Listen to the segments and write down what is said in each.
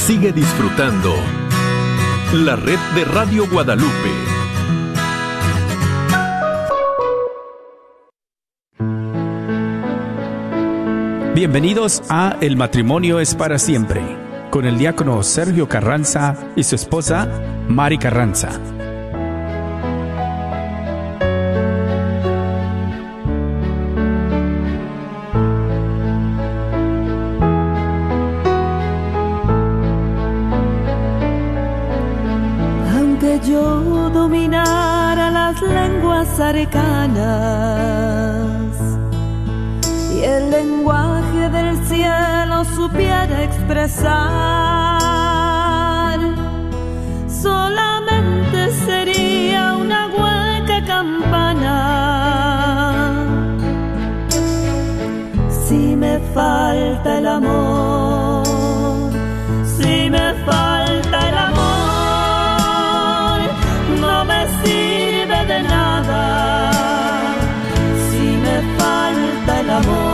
Sigue disfrutando la red de Radio Guadalupe. Bienvenidos a El matrimonio es para siempre, con el diácono Sergio Carranza y su esposa Mari Carranza. Aunque yo dominara las lenguas arcanas y el lenguaje del cielo supiera expresar, solamente sería una hueca campana. Si me falta el amor, si me falta el amor, no me sirve de nada. Si me falta el amor,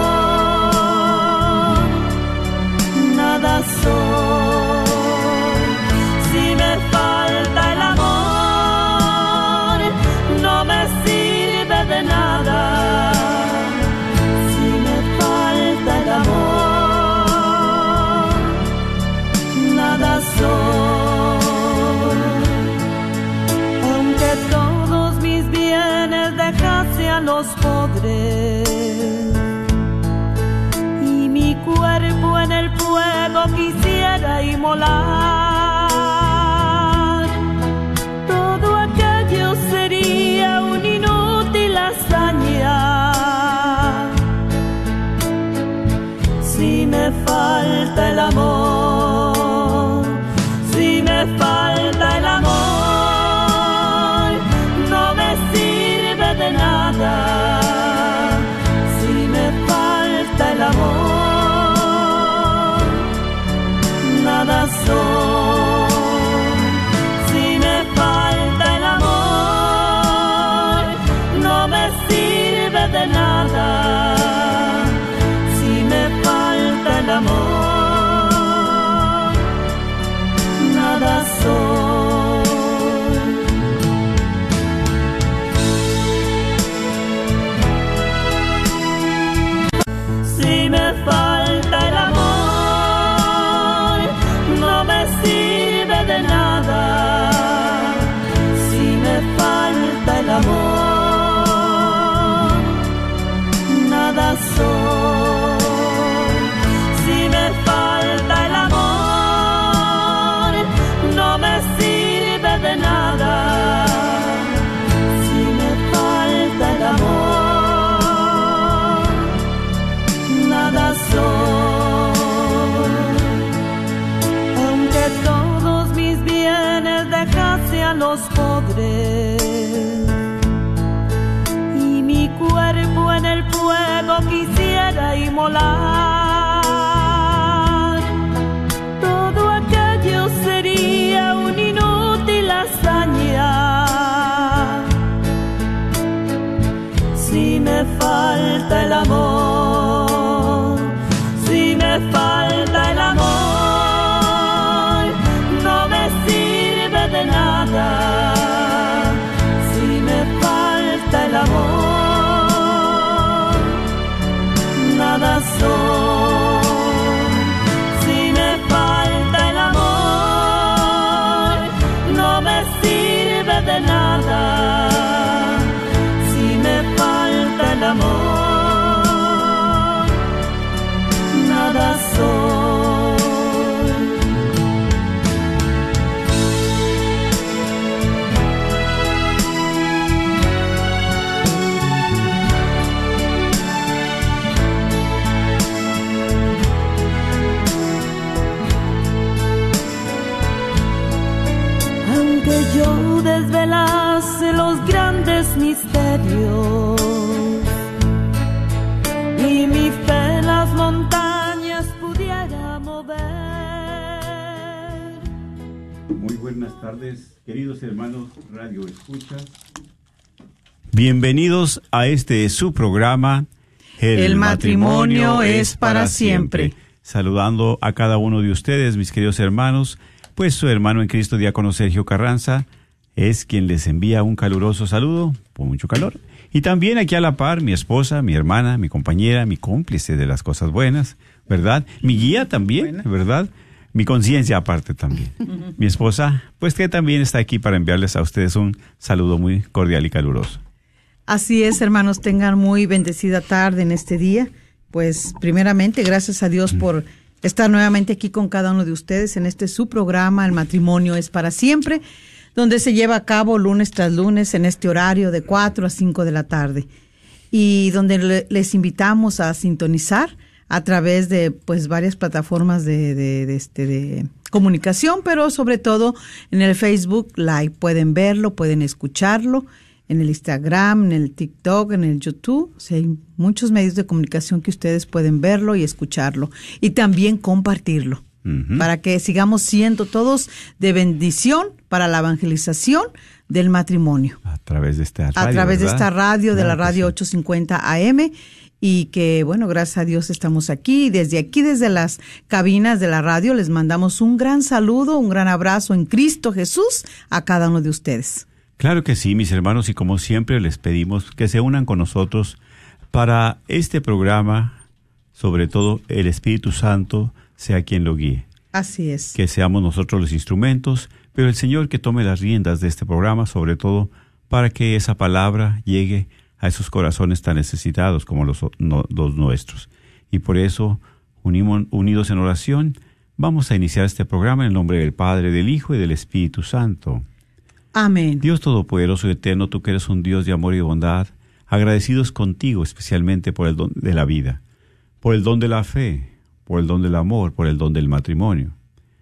nada soy. Si me falta el amor, no me sirve de nada. Si me falta el amor, nada soy. Aunque todos mis bienes dejase a los pobres y mi cuerpo en el fuego quisiera inmolar, todo aquello sería una inútil hazaña. Si me falta el amor, si me falta el amor, no me sirve de nada. Si me falta el amor, nada soy. Si me falta el amor, no me sirve de nada. Si me falta el amor, nada soy. Si me falta el amor, no me sirve de nada. Si me falta el amor, nada soy. Si me falta el amor, no me sirve de nada. Si me falta el amor, nada soy. Aunque todos mis bienes dejase a los pobres y mi cuerpo en el fuego quisiera inmolar, todo aquello sería una inútil hazaña. Si me falta el amor, si me falta el amor, no me sirve de nada. Si me falta el amor, nada soy. Si me falta el amor, no me sirve de nada. Si me falta el amor, nada soy. Aunque yo desvelase los grandes misterios y mi fe las montañas pudiera mover. Muy buenas tardes, queridos hermanos Radio Escuchas. Bienvenidos a este su programa, El matrimonio es para siempre. saludando a cada uno de ustedes, mis queridos hermanos. Pues su hermano en Cristo, diácono Sergio Carranza, es quien les envía un caluroso saludo, por mucho calor. Y también aquí a la par, mi esposa, mi hermana, mi compañera, mi cómplice de las cosas buenas, ¿verdad? Mi guía también, ¿verdad? Mi conciencia aparte también. Mi esposa, pues que también está aquí para enviarles a ustedes un saludo muy cordial y caluroso. Así es, hermanos, tengan muy bendecida tarde en este día. Pues primeramente, gracias a Dios por estar nuevamente aquí con cada uno de ustedes en este su programa, El Matrimonio es para Siempre, donde se lleva a cabo lunes tras lunes en este horario de 4 a 5 de la tarde. Y donde les invitamos a sintonizar a través de pues varias plataformas de comunicación, pero sobre todo en el Facebook Live. Pueden verlo, pueden escucharlo, en el Instagram, en el TikTok, en el YouTube. O sea, hay muchos medios de comunicación que ustedes pueden verlo y escucharlo. Y también compartirlo, para que sigamos siendo todos de bendición para la evangelización del matrimonio. A través de esta radio, a través ¿verdad? De esta radio, de la radio 850 AM. Y que, bueno, gracias a Dios estamos aquí. Desde las cabinas de la radio, les mandamos un gran saludo, un gran abrazo en Cristo Jesús a cada uno de ustedes. Claro que sí, mis hermanos, y como siempre les pedimos que se unan con nosotros para este programa, sobre todo el Espíritu Santo sea quien lo guíe. Así es. Que seamos nosotros los instrumentos, pero el Señor que tome las riendas de este programa, sobre todo para que esa palabra llegue a esos corazones tan necesitados como los nuestros. Y por eso, unidos en oración, vamos a iniciar este programa en el nombre del Padre, del Hijo y del Espíritu Santo. Amén. Dios Todopoderoso y Eterno, tú que eres un Dios de amor y bondad, agradecidos contigo especialmente por el don de la vida, por el don de la fe, por el don del amor, por el don del matrimonio,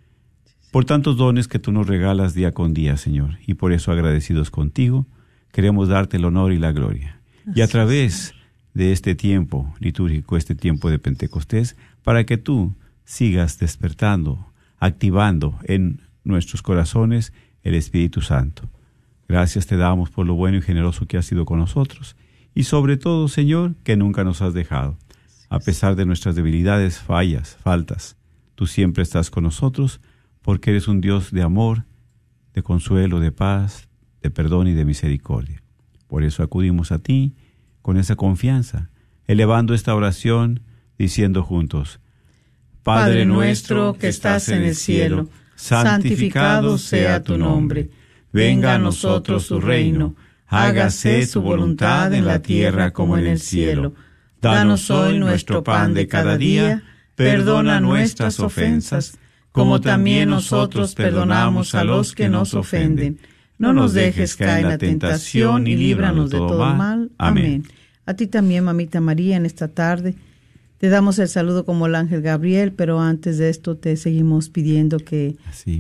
por tantos dones que tú nos regalas día con día, Señor, y por eso agradecidos contigo, queremos darte el honor y la gloria. Y a través de este tiempo litúrgico, este tiempo de Pentecostés, para que tú sigas despertando, activando en nuestros corazones el Espíritu Santo. Gracias te damos por lo bueno y generoso que has sido con nosotros. Y sobre todo, Señor, que nunca nos has dejado. A pesar de nuestras debilidades, faltas, tú siempre estás con nosotros porque eres un Dios de amor, de consuelo, de paz, de perdón y de misericordia. Por eso acudimos a ti con esa confianza, elevando esta oración, diciendo juntos: Padre nuestro que estás en el cielo, santificado sea tu nombre. Venga a nosotros tu reino. Hágase su voluntad en la tierra como en el cielo. Danos hoy nuestro pan de cada día. Perdona nuestras ofensas, como también nosotros perdonamos a los que nos ofenden. No nos dejes caer en la tentación y líbranos de todo mal. Amén. A ti también, mamita María, en esta tarde te damos el saludo como el ángel Gabriel, pero antes de esto te seguimos pidiendo que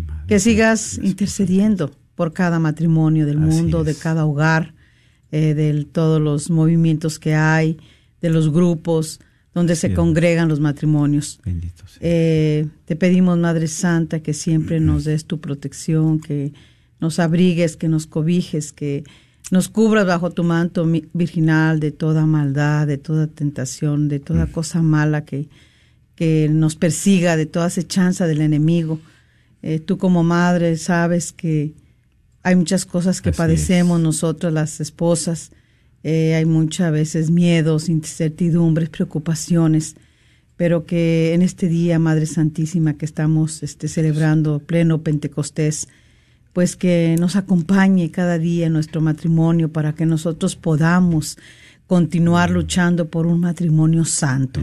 sigas intercediendo por cada matrimonio del mundo, de cada hogar, de todos los movimientos que hay, de los grupos donde se congregan los matrimonios. Bendito sea. Te pedimos, Madre Santa, que siempre nos des tu protección, que nos abrigues, que nos cobijes, que nos cubras bajo tu manto virginal de toda maldad, de toda tentación, de toda cosa mala que nos persiga, de toda acechanza del enemigo. Tú como madre sabes que hay muchas cosas que padecemos nosotras las esposas. Hay muchas veces miedos, incertidumbres, preocupaciones, pero que en este día, Madre Santísima, que estamos celebrando pleno Pentecostés, pues que nos acompañe cada día en nuestro matrimonio para que nosotros podamos continuar luchando por un matrimonio santo.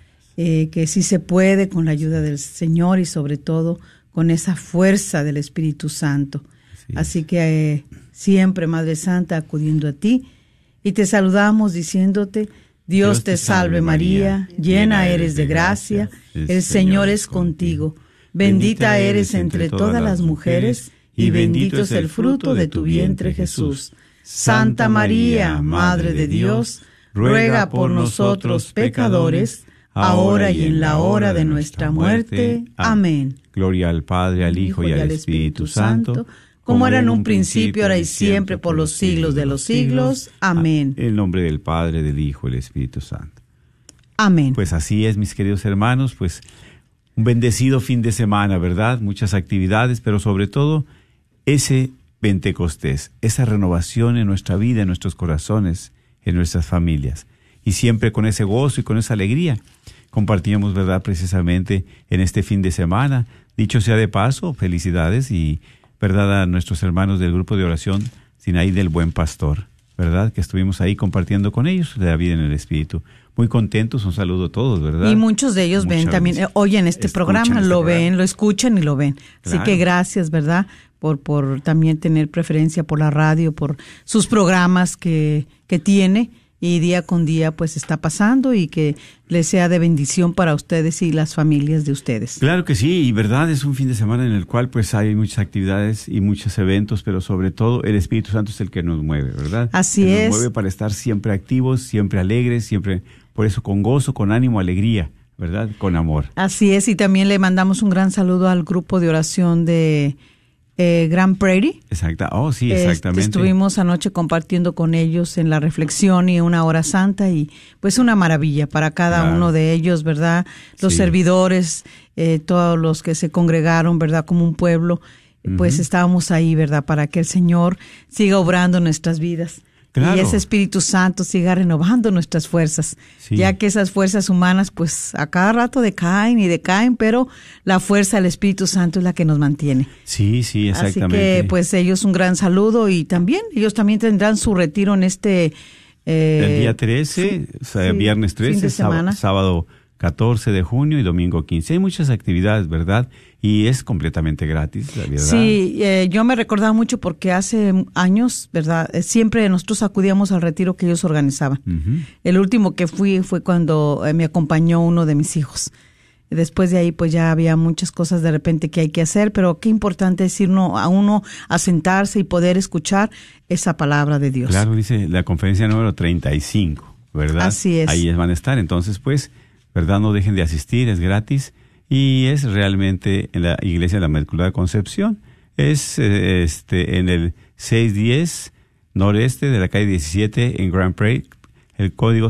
Que sí se puede con la ayuda del Señor y sobre todo con esa fuerza del Espíritu Santo. Así que siempre, Madre Santa, acudiendo a ti, y te saludamos diciéndote: Dios te salve María, llena eres de gracia, el Señor es contigo. Bendita eres entre todas las mujeres, y bendito es el fruto de tu vientre, Jesús. Santa María, Madre de Dios, ruega por nosotros pecadores, ahora y en la hora de nuestra muerte. Amén. Gloria al Padre, al Hijo y al Espíritu Santo, como era en un principio, ahora y siempre, por los siglos de los siglos. Amén. En el nombre del Padre, del Hijo y del Espíritu Santo. Amén. Pues así es, mis queridos hermanos, pues un bendecido fin de semana, ¿verdad? Muchas actividades, pero sobre todo ese Pentecostés, esa renovación en nuestra vida, en nuestros corazones, en nuestras familias. Y siempre con ese gozo y con esa alegría compartíamos, ¿verdad? Precisamente en este fin de semana. Dicho sea de paso, felicidades y, ¿verdad? A nuestros hermanos del grupo de oración Sinaí del Buen Pastor, ¿verdad? Que estuvimos ahí compartiendo con ellos de la vida en el Espíritu. Muy contentos, un saludo a todos, ¿verdad? Y muchos de ellos ven también, oyen este programa, lo ven, lo escuchan y lo ven. Claro. Así que gracias, ¿verdad? Por también tener preferencia por la radio, por sus programas que tiene y día con día pues está pasando y que les sea de bendición para ustedes y las familias de ustedes. Claro que sí, y verdad, es un fin de semana en el cual pues hay muchas actividades y muchos eventos, pero sobre todo el Espíritu Santo es el que nos mueve, ¿verdad? Así es. Nos mueve para estar siempre activos, siempre alegres, siempre, por eso con gozo, con ánimo, alegría, ¿verdad? Con amor. Así es, y también le mandamos un gran saludo al grupo de oración de Grand Prairie. Exacto. Oh, sí, exactamente. Estuvimos anoche compartiendo con ellos en la reflexión y una hora santa y pues una maravilla para cada uno de ellos, ¿verdad? Los servidores, todos los que se congregaron, ¿verdad? Como un pueblo, pues estábamos ahí, ¿verdad? Para que el Señor siga obrando en nuestras vidas. Claro. Y ese Espíritu Santo siga renovando nuestras fuerzas, ya que esas fuerzas humanas pues a cada rato decaen, pero la fuerza del Espíritu Santo es la que nos mantiene. Sí, exactamente. Así que pues ellos un gran saludo y también ellos también tendrán su retiro en el día 13, viernes 13, sábado 14 de junio y domingo 15. Hay muchas actividades, ¿verdad? Y es completamente gratis, la verdad. Sí, yo me recordaba mucho porque hace años, ¿verdad? Siempre nosotros acudíamos al retiro que ellos organizaban. El último que fui fue cuando me acompañó uno de mis hijos. Después de ahí, pues ya había muchas cosas de repente que hay que hacer, pero qué importante es ir a uno a sentarse y poder escuchar esa palabra de Dios. Claro, dice la conferencia número 35, ¿verdad? Así es. Ahí van a estar, entonces pues, ¿verdad? No dejen de asistir, es gratis y es realmente en la Iglesia de la Inmaculada Concepción. Es en el 610 noreste de la calle 17 en Grand Prairie, el código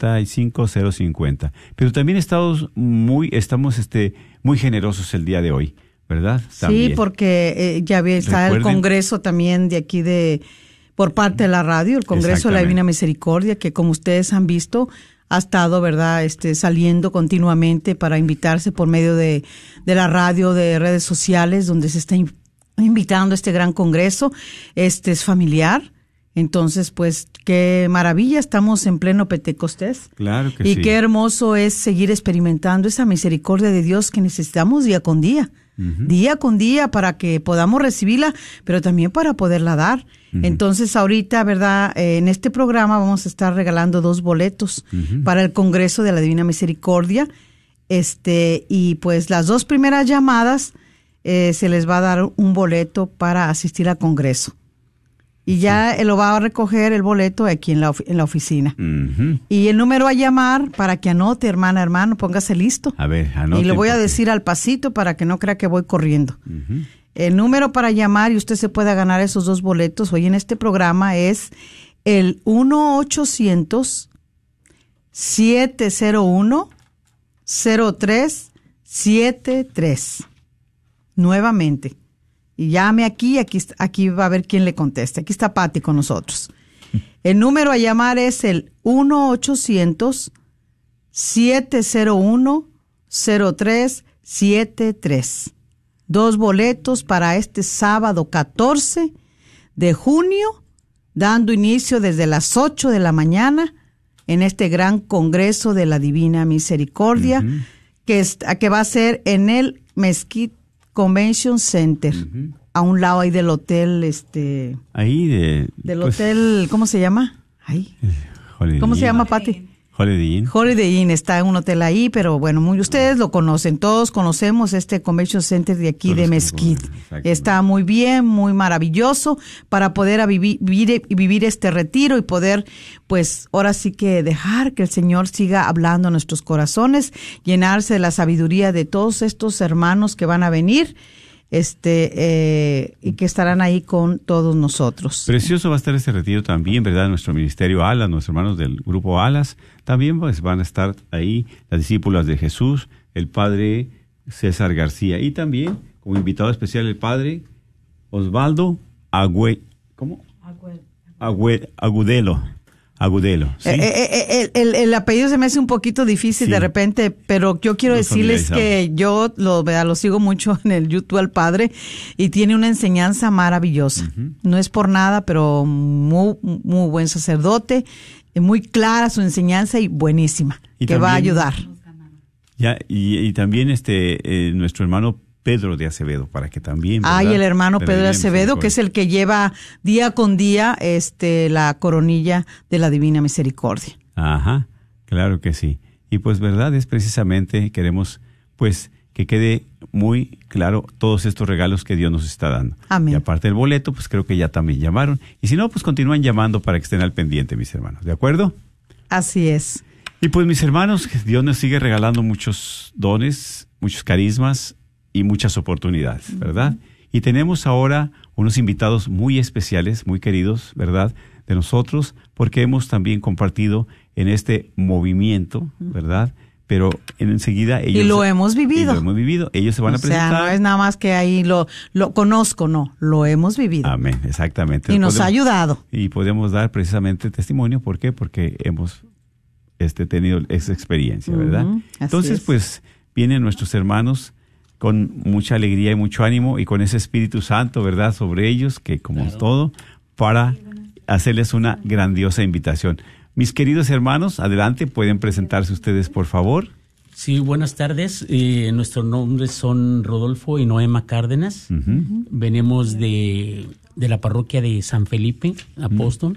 75050. Pero también estamos muy generosos el día de hoy, ¿verdad? También. Sí, porque ya está el congreso también de aquí por parte de la radio, el Congreso de la Divina Misericordia, que como ustedes han visto, ha estado, ¿verdad?, saliendo continuamente para invitarse por medio de la radio, de redes sociales, donde se está invitando a este gran congreso. Es familiar. Entonces, pues, qué maravilla, estamos en pleno Pentecostés. Claro que sí. Y qué hermoso es seguir experimentando esa misericordia de Dios que necesitamos día con día. Día con día para que podamos recibirla, pero también para poderla dar. Entonces, ahorita, ¿verdad? En este programa vamos a estar regalando 2 boletos para el Congreso de la Divina Misericordia. Y pues las 2 primeras llamadas se les va a dar un boleto para asistir al Congreso. Y ya lo va a recoger el boleto aquí en la oficina. Y el número a llamar para que anote, hermano, póngase listo. A ver, anote. Y le voy a decir al pasito para que no crea que voy corriendo. El número para llamar y usted se pueda ganar esos 2 boletos hoy en este programa es el 1-800-701-0373. Nuevamente. Y llame aquí va a ver quién le contesta. Aquí está Pati con nosotros. El número a llamar es el 1-800-701-0373. 2 boletos para este sábado 14 de junio, dando inicio desde las 8 de la mañana en este gran Congreso de la Divina Misericordia, que va a ser en el Mesquite Convention Center, a un lado ahí del hotel, ahí del hotel, ¿cómo se llama? Ahí. ¿Cómo se llama, Pati? Holiday Inn. Holiday Inn, está en un hotel ahí, pero bueno, ustedes lo conocen, todos conocemos este Convention Center de aquí de Mesquite. Está muy bien, muy maravilloso para poder vivir este retiro y poder, pues, ahora sí que dejar que el Señor siga hablando a nuestros corazones, llenarse de la sabiduría de todos estos hermanos que van a venir. Y que estarán ahí con todos nosotros. Precioso va a estar este retiro también, ¿verdad? Nuestro ministerio Alas, nuestros hermanos del grupo Alas, también pues van a estar ahí, las discípulas de Jesús, el padre César García. Y también, como invitado especial, el padre Osvaldo Agudelo. ¿Sí? El apellido se me hace un poquito difícil Sí. de repente, pero yo quiero decirles que yo lo sigo mucho en el YouTube al padre y tiene una enseñanza maravillosa. No es por nada, pero muy, muy buen sacerdote, muy clara su enseñanza y buenísima, Y que va a también- ayudar. Y también nuestro hermano Pedro de Acevedo, para que también... Ay, ¿verdad? el hermano De la Pedro de Divina Acevedo, que es el que lleva día con día la coronilla de la Divina Misericordia. Ajá, claro que sí. Y pues verdad es precisamente, queremos pues que quede muy claro todos estos regalos que Dios nos está dando. Amén. Y aparte del boleto, pues creo que ya también llamaron. Y si no, pues continúan llamando para que estén al pendiente, mis hermanos. ¿De acuerdo? Así es. Y pues mis hermanos, que Dios nos sigue regalando muchos dones, muchos carismas y muchas oportunidades, ¿verdad? Y tenemos ahora unos invitados muy especiales, muy queridos, ¿verdad? De nosotros, porque hemos también compartido en este movimiento, ¿verdad? Pero enseguida ellos... Y lo hemos vivido. Y lo hemos vivido. Ellos se van a presentar. O sea, no es nada más que ahí lo conozco, no, lo hemos vivido. Amén, exactamente. Y nos ha ayudado. Y podemos dar precisamente testimonio. ¿Por qué? Porque hemos tenido esa experiencia, ¿verdad? Así Entonces, es. pues, vienen nuestros hermanos con mucha alegría y mucho ánimo y con ese Espíritu Santo, ¿verdad? Sobre ellos, que como todo, para hacerles una grandiosa invitación. Mis queridos hermanos, adelante, pueden presentarse ustedes, por favor. Sí, buenas tardes. Nuestros nombres son Rodolfo y Noema Cárdenas. Venimos de la parroquia de San Felipe, Apóstol.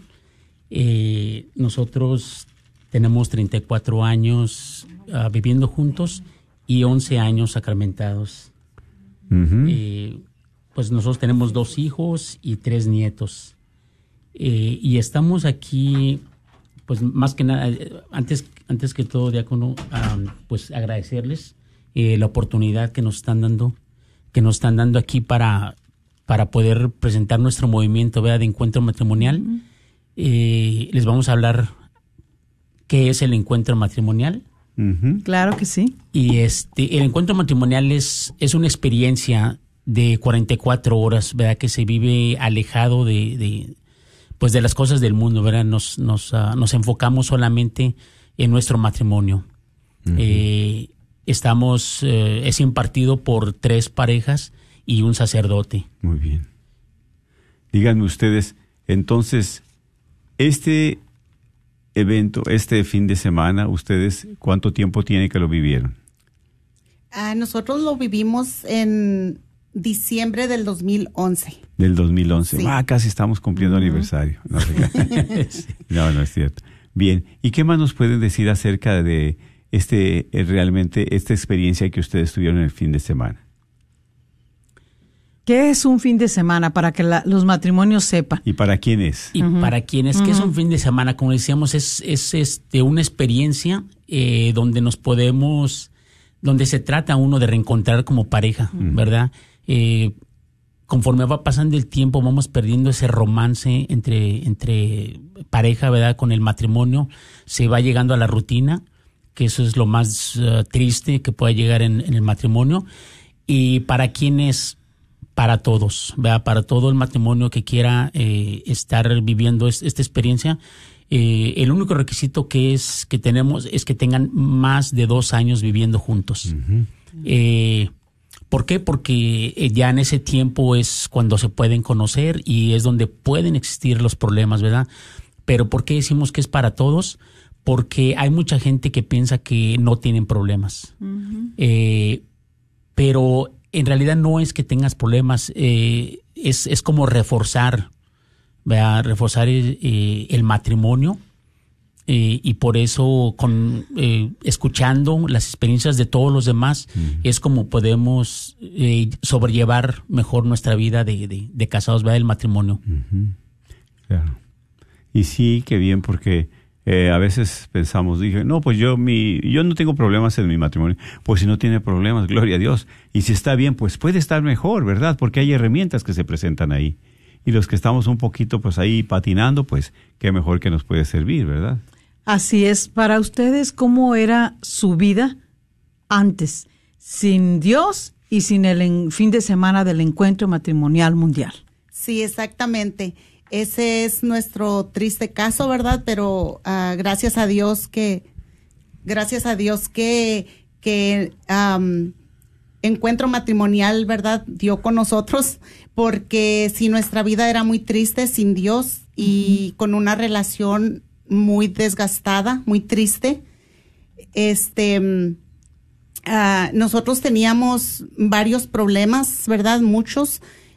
Nosotros tenemos 34 años viviendo juntos y 11 años sacramentados. Pues nosotros tenemos 2 hijos y 3 nietos. Y estamos aquí, pues más que nada, antes que todo, diácono, pues agradecerles la oportunidad que nos están dando aquí para poder presentar nuestro movimiento, ¿verdad?, de encuentro matrimonial. Les vamos a hablar qué es el encuentro matrimonial. Claro que sí. Y el encuentro matrimonial es una experiencia de 44 horas, ¿verdad?, que se vive alejado de las cosas del mundo, ¿verdad? Nos enfocamos solamente en nuestro matrimonio. Es impartido por 3 parejas y un sacerdote. Muy bien. Díganme ustedes, entonces, este evento, este fin de semana, ustedes, ¿cuánto tiempo tiene que lo vivieron? Nosotros lo vivimos en diciembre del 2011. Del 2011. Sí. Casi estamos cumpliendo aniversario. No, no es cierto. Bien, ¿y qué más nos pueden decir acerca de realmente esta experiencia que ustedes tuvieron el fin de semana? ¿Qué es un fin de semana para que los matrimonios sepan? ¿Y para quién es? Y para quienes que es un fin de semana, como decíamos, es una experiencia donde se trata uno de reencontrar como pareja, ¿verdad? Conforme va pasando el tiempo, vamos perdiendo ese romance entre pareja, ¿verdad? Con el matrimonio, se va llegando a la rutina, que eso es lo más triste que puede llegar en el matrimonio. Y para quienes, para todos, ¿verdad? Para todo el matrimonio que quiera estar viviendo esta experiencia, el único requisito que tenemos es que tengan más de 2 años viviendo juntos. ¿Por qué? Porque ya en ese tiempo es cuando se pueden conocer y es donde pueden existir los problemas, ¿verdad? Pero ¿por qué decimos que es para todos? Porque hay mucha gente que piensa que no tienen problemas. Pero en realidad no es que tengas problemas, es como reforzar, ¿verdad? Reforzar el matrimonio. Y por eso, escuchando las experiencias de todos los demás, es como podemos sobrellevar mejor nuestra vida de casados, ¿verdad? El matrimonio. Claro. Y sí, qué bien, porque a veces pensamos, no, pues yo no tengo problemas en mi matrimonio. Pues si no tiene problemas, gloria a Dios. Y si está bien, pues puede estar mejor, ¿verdad? Porque hay herramientas que se presentan ahí. Y los que estamos un poquito pues ahí patinando, pues qué mejor que nos puede servir, ¿verdad? Así es. Para ustedes, ¿cómo era su vida antes? sin Dios y sin el fin de semana del encuentro matrimonial mundial. Sí, exactamente. Ese es nuestro triste caso, ¿verdad? Pero gracias a Dios que encuentro matrimonial, ¿verdad? Dio con nosotros, porque si nuestra vida era muy triste sin Dios y con una relación muy desgastada, muy triste, nosotros teníamos varios problemas, ¿verdad? Muchos.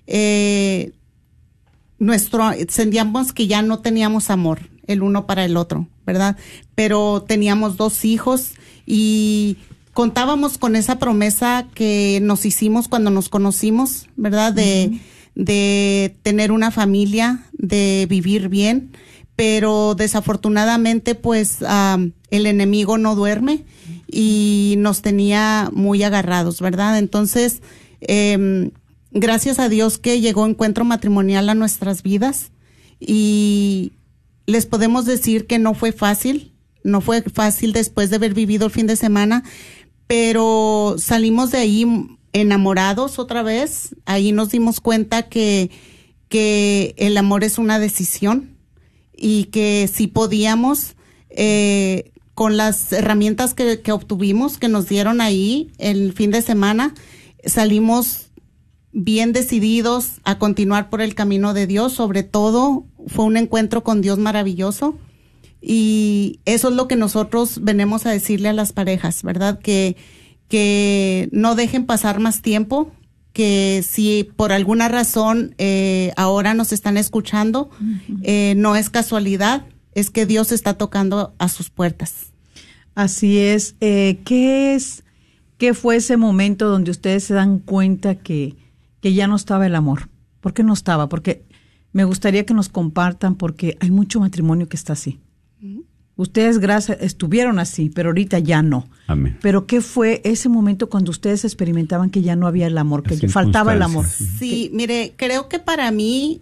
Sentíamos que ya no teníamos amor el uno para el otro, ¿verdad? Pero teníamos 2 hijos y contábamos con esa promesa que nos hicimos cuando nos conocimos, ¿verdad? De tener una familia, de vivir bien, pero desafortunadamente pues el enemigo no duerme y nos tenía muy agarrados, ¿verdad? Entonces, gracias a Dios que llegó Encuentro Matrimonial a nuestras vidas y les podemos decir que no fue fácil después de haber vivido el fin de semana, pero salimos de ahí enamorados otra vez. Ahí nos dimos cuenta que el amor es una decisión y que si podíamos, con las herramientas que obtuvimos, que nos dieron ahí el fin de semana, salimos bien decididos a continuar por el camino de Dios. Sobre todo fue un encuentro con Dios maravilloso y eso es lo que nosotros venimos a decirle a las parejas, ¿verdad? Que no dejen pasar más tiempo, que si por alguna razón ahora nos están escuchando, no es casualidad, es que Dios está tocando a sus puertas. Así es. ¿Qué fue ese momento donde ustedes se dan cuenta que ya no estaba el amor? ¿Por qué no estaba? Porque me gustaría que nos compartan, porque hay mucho matrimonio que está así. Ustedes estuvieron así, pero ahorita ya no. Amén. Pero ¿qué fue ese momento cuando ustedes experimentaban que ya no había el amor, que faltaba el amor? Sí, mire, creo que para mí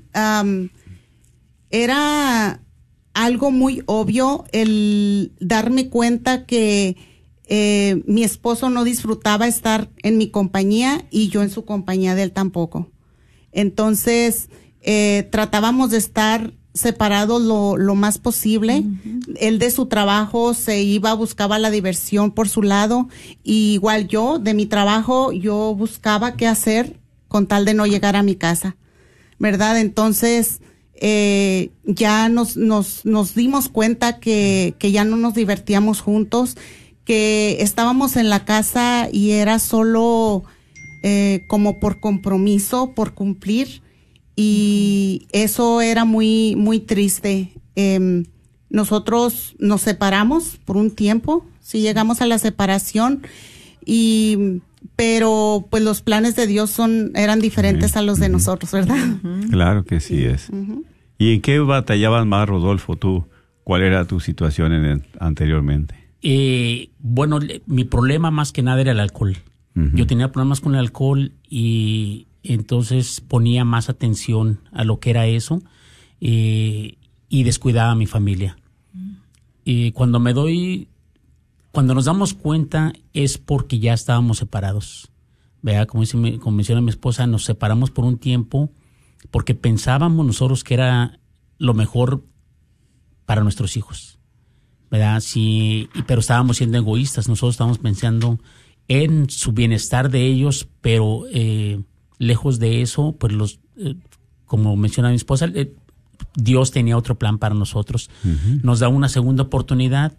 era algo muy obvio el darme cuenta que mi esposo no disfrutaba estar en mi compañía y yo en su compañía de él tampoco. Entonces, tratábamos de estar separados lo más posible. Él de su trabajo buscaba la diversión por su lado, y igual yo de mi trabajo yo buscaba qué hacer con tal de no llegar a mi casa, ¿verdad? Entonces, ya nos dimos cuenta que ya no nos divertíamos juntos, que estábamos en la casa y era solo como por compromiso, por cumplir, y eso era muy, muy triste. Nosotros nos separamos por un tiempo, sí llegamos a la separación, pero pues los planes de Dios eran diferentes a los de nosotros, ¿verdad? Claro que sí es. ¿Y en qué batallabas más, Rodolfo, tú? ¿Cuál era tu situación anteriormente? Bueno, mi problema más que nada era el alcohol. Yo tenía problemas con el alcohol y entonces ponía más atención a lo que era eso y descuidaba a mi familia. Y cuando nos damos cuenta es porque ya estábamos separados. ¿Verdad? Como menciona mi esposa, nos separamos por un tiempo porque pensábamos nosotros que era lo mejor para nuestros hijos, ¿verdad? Sí, pero estábamos siendo egoístas. Nosotros estábamos pensando en su bienestar de ellos, pero lejos de eso, pues como menciona mi esposa, Dios tenía otro plan para nosotros. Nos da una segunda oportunidad.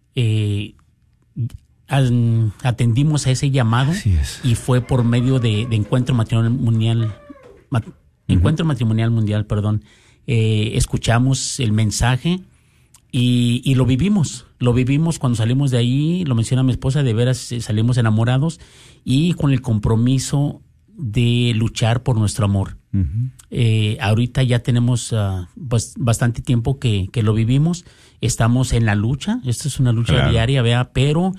Atendimos a ese llamado y fue por medio de Encuentro Matrimonial Mundial, escuchamos el mensaje y lo vivimos cuando salimos de ahí. Lo menciona mi esposa, de veras salimos enamorados y con el compromiso de luchar por nuestro amor. Ahorita ya tenemos bastante tiempo que lo vivimos. Estamos en la lucha. Esta es una lucha diaria, ¿verdad? Pero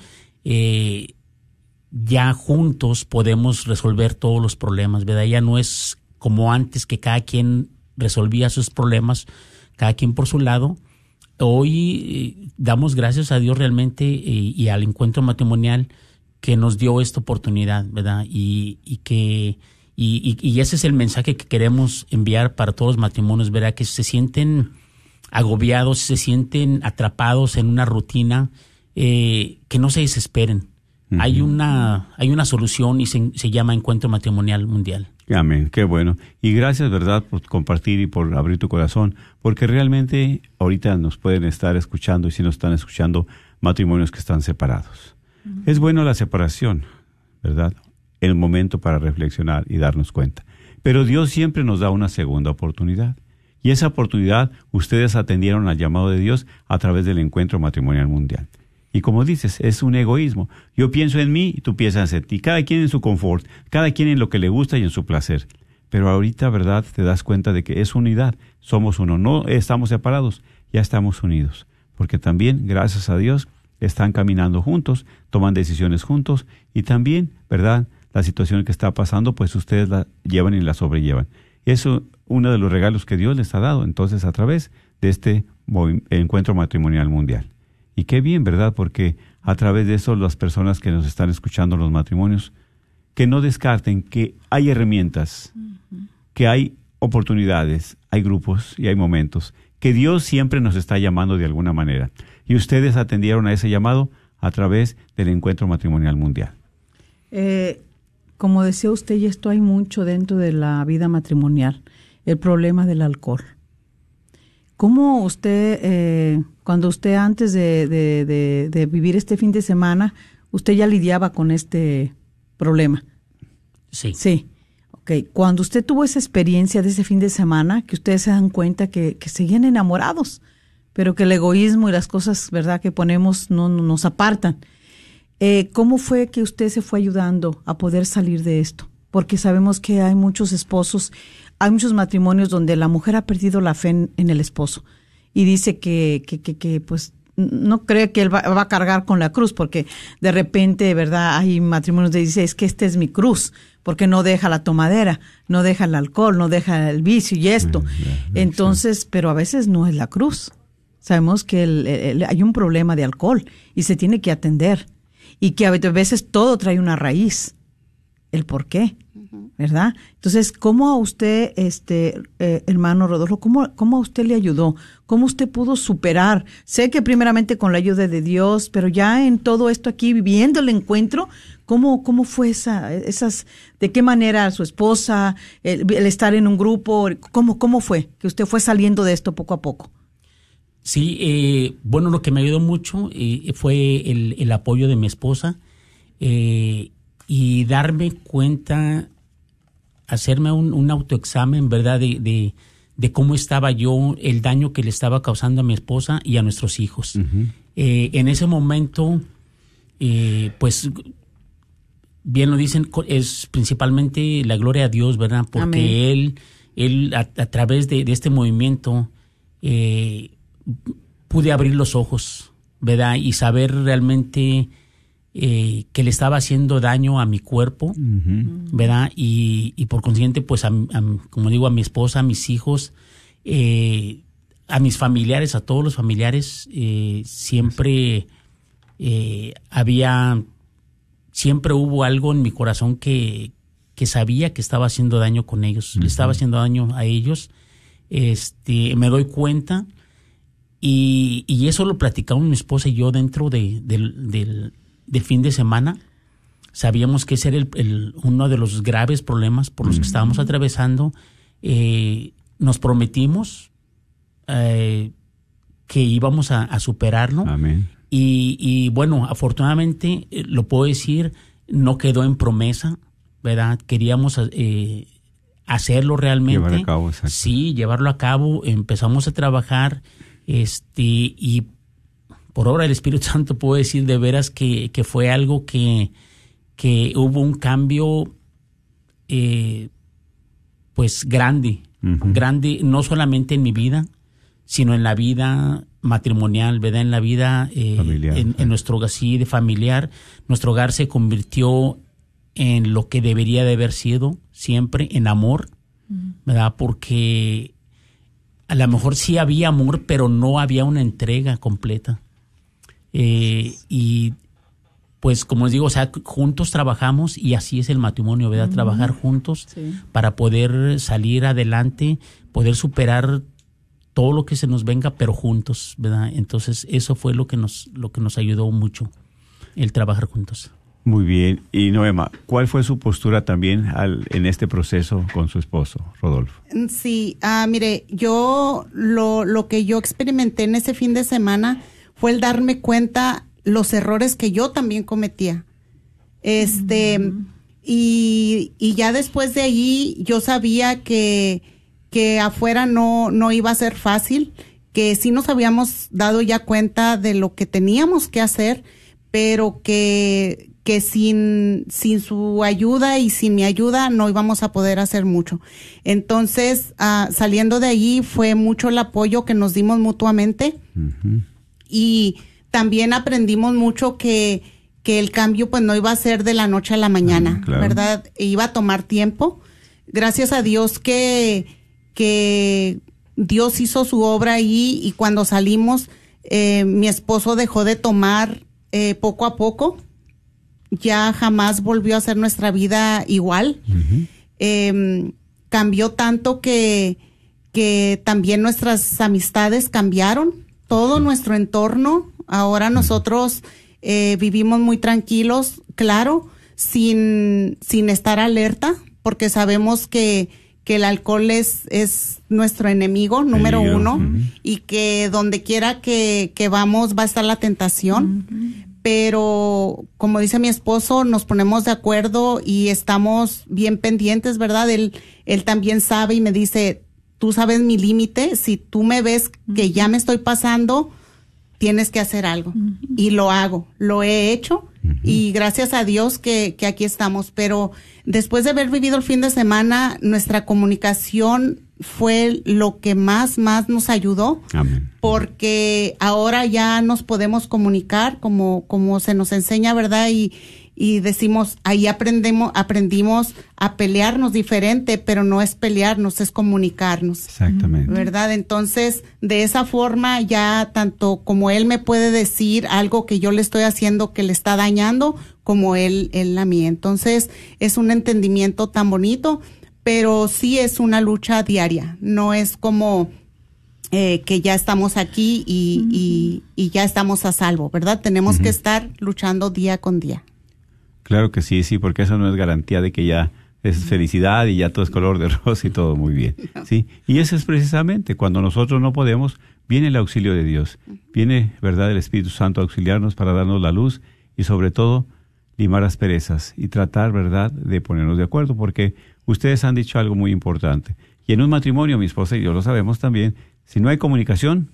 ya juntos podemos resolver todos los problemas, ¿verdad? Ya no es como antes, que cada quien resolvía sus problemas, cada quien por su lado. Hoy damos gracias a Dios realmente y al Encuentro Matrimonial que nos dio esta oportunidad, ¿verdad? Y ese es el mensaje que queremos enviar para todos los matrimonios, ¿verdad? Que se sienten agobiados, se sienten atrapados en una rutina, que no se desesperen. Uh-huh. Hay una solución y se llama Encuentro Matrimonial Mundial. Amén, qué bueno. Y gracias, ¿verdad?, por compartir y por abrir tu corazón, porque realmente ahorita nos pueden estar escuchando, y si nos están escuchando, matrimonios que están separados. Uh-huh. Es bueno la separación, ¿verdad?, el momento para reflexionar y darnos cuenta. Pero Dios siempre nos da una segunda oportunidad. Y esa oportunidad ustedes atendieron al llamado de Dios a través del Encuentro Matrimonial Mundial. Y como dices, es un egoísmo. Yo pienso en mí y tú piensas en ti. Cada quien en su confort, cada quien en lo que le gusta y en su placer. Pero ahorita, ¿verdad?, te das cuenta de que es unidad. Somos uno. No estamos separados, ya estamos unidos. Porque también, gracias a Dios, están caminando juntos, toman decisiones juntos y también, ¿verdad?, la situación que está pasando, pues ustedes la llevan y la sobrellevan. Eso es uno de los regalos que Dios les ha dado, entonces, a través de este Encuentro Matrimonial Mundial. Y qué bien, ¿verdad? Porque a través de eso, las personas que nos están escuchando, los matrimonios, que no descarten que hay herramientas, uh-huh, que hay oportunidades, hay grupos y hay momentos, que Dios siempre nos está llamando de alguna manera. Y ustedes atendieron a ese llamado a través del Encuentro Matrimonial Mundial. Como decía usted, y esto hay mucho dentro de la vida matrimonial, el problema del alcohol. ¿Cómo usted, cuando usted antes de vivir este fin de semana, usted ya lidiaba con este problema? Sí. Sí. Okay. Cuando usted tuvo esa experiencia de ese fin de semana, que ustedes se dan cuenta que seguían enamorados, pero que el egoísmo y las cosas, ¿verdad?, que ponemos no nos apartan. ¿Cómo fue que usted se fue ayudando a poder salir de esto? Porque sabemos que hay muchos esposos, hay muchos matrimonios donde la mujer ha perdido la fe en el esposo y dice que pues no cree que él va a cargar con la cruz, porque de repente, ¿verdad?, hay matrimonios que dicen, es que esta es mi cruz, porque no deja la tomadera, no deja el alcohol, no deja el vicio y esto. Entonces, pero a veces no es la cruz. Sabemos que hay un problema de alcohol y se tiene que atender. Y que a veces todo trae una raíz, el por qué, ¿verdad? Entonces, ¿cómo a usted, hermano Rodolfo, cómo a usted le ayudó? ¿Cómo usted pudo superar? Sé que primeramente con la ayuda de Dios, pero ya en todo esto aquí, viviendo el encuentro, ¿cómo fue de qué manera su esposa, el estar en un grupo, cómo fue que usted fue saliendo de esto poco a poco? Sí, bueno, lo que me ayudó mucho fue el apoyo de mi esposa y darme cuenta, hacerme un autoexamen, ¿verdad?, de cómo estaba yo, el daño que le estaba causando a mi esposa y a nuestros hijos. Uh-huh. En ese momento, pues, bien lo dicen, es principalmente la gloria a Dios, ¿verdad? Porque Amén. Él a través de este movimiento, pude abrir los ojos, ¿verdad?, y saber realmente que le estaba haciendo daño a mi cuerpo, uh-huh, ¿verdad? Y por consiguiente, pues, como digo, a mi esposa, a mis hijos, a mis familiares, a todos los familiares, siempre siempre hubo algo en mi corazón que sabía que estaba haciendo daño con ellos, uh-huh, le estaba haciendo daño a ellos. Me doy cuenta. Y eso lo platicamos mi esposa y yo dentro del fin de semana. Sabíamos que ese era uno de los graves problemas por los que estábamos atravesando. Nos prometimos que íbamos a superarlo. Amén. Y bueno, afortunadamente, lo puedo decir, no quedó en promesa, ¿verdad? Queríamos hacerlo realmente. Llevar a cabo, exacto. Sí, llevarlo a cabo. Empezamos a trabajar. Y por obra del Espíritu Santo puedo decir de veras que fue algo que hubo un cambio pues grande, uh-huh, grande, no solamente en mi vida, sino en la vida matrimonial, ¿verdad? En la vida familiar, en nuestro hogar, sí, de familiar. Nuestro hogar se convirtió en lo que debería de haber sido siempre, en amor, uh-huh, ¿verdad? Porque a lo mejor sí había amor, pero no había una entrega completa. Y pues como les digo, o sea, juntos trabajamos y así es el matrimonio, ¿verdad? Trabajar juntos para poder salir adelante, poder superar todo lo que se nos venga, pero juntos, ¿verdad? Entonces eso fue lo que nos ayudó mucho, el trabajar juntos. Muy bien. Y Noema, ¿cuál fue su postura también en este proceso con su esposo, Rodolfo? Sí, mire, yo lo que yo experimenté en ese fin de semana fue el darme cuenta los errores que yo también cometía. Y ya después de ahí yo sabía que afuera no iba a ser fácil, que sí nos habíamos dado ya cuenta de lo que teníamos que hacer, pero que sin su ayuda y sin mi ayuda no íbamos a poder hacer mucho. Entonces, saliendo de allí fue mucho el apoyo que nos dimos mutuamente. Uh-huh. Y también aprendimos mucho que el cambio pues no iba a ser de la noche a la mañana, claro. ¿Verdad? Iba a tomar tiempo. Gracias a Dios que Dios hizo su obra ahí, y cuando salimos, mi esposo dejó de tomar poco a poco. Ya jamás volvió a ser nuestra vida igual. Uh-huh. Cambió tanto que también nuestras amistades cambiaron, todo nuestro entorno. Ahora nosotros vivimos muy tranquilos, claro, sin estar alerta, porque sabemos que el alcohol es nuestro enemigo número uno, uh-huh. Y que donde quiera que vamos va a estar la tentación. Uh-huh. Pero, como dice mi esposo, nos ponemos de acuerdo y estamos bien pendientes, ¿verdad? Él también sabe y me dice, tú sabes mi límite, si tú me ves que ya me estoy pasando, tienes que hacer algo. Uh-huh. Y lo hago, lo he hecho, uh-huh. Y gracias a Dios que aquí estamos. Pero después de haber vivido el fin de semana, nuestra comunicación fue lo que más nos ayudó. Amén. Porque ahora ya nos podemos comunicar como se nos enseña, ¿verdad? Y decimos, ahí aprendimos a pelearnos diferente, pero no es pelearnos, es comunicarnos. Exactamente. ¿Verdad? Entonces, de esa forma ya tanto como él me puede decir algo que yo le estoy haciendo que le está dañando, como él a mí. Entonces, es un entendimiento tan bonito, pero sí es una lucha diaria. No es como que ya estamos aquí y ya estamos a salvo, ¿verdad? Tenemos que estar luchando día con día. Claro que sí, porque eso no es garantía de que ya es felicidad y ya todo es color de rosa y todo muy bien, ¿sí? Y eso es precisamente cuando nosotros no podemos, viene el auxilio de Dios, viene, ¿verdad?, el Espíritu Santo a auxiliarnos para darnos la luz y sobre todo limar asperezas y tratar, ¿verdad?, de ponernos de acuerdo, porque ustedes han dicho algo muy importante. Y en un matrimonio, mi esposa y yo lo sabemos también, si no hay comunicación,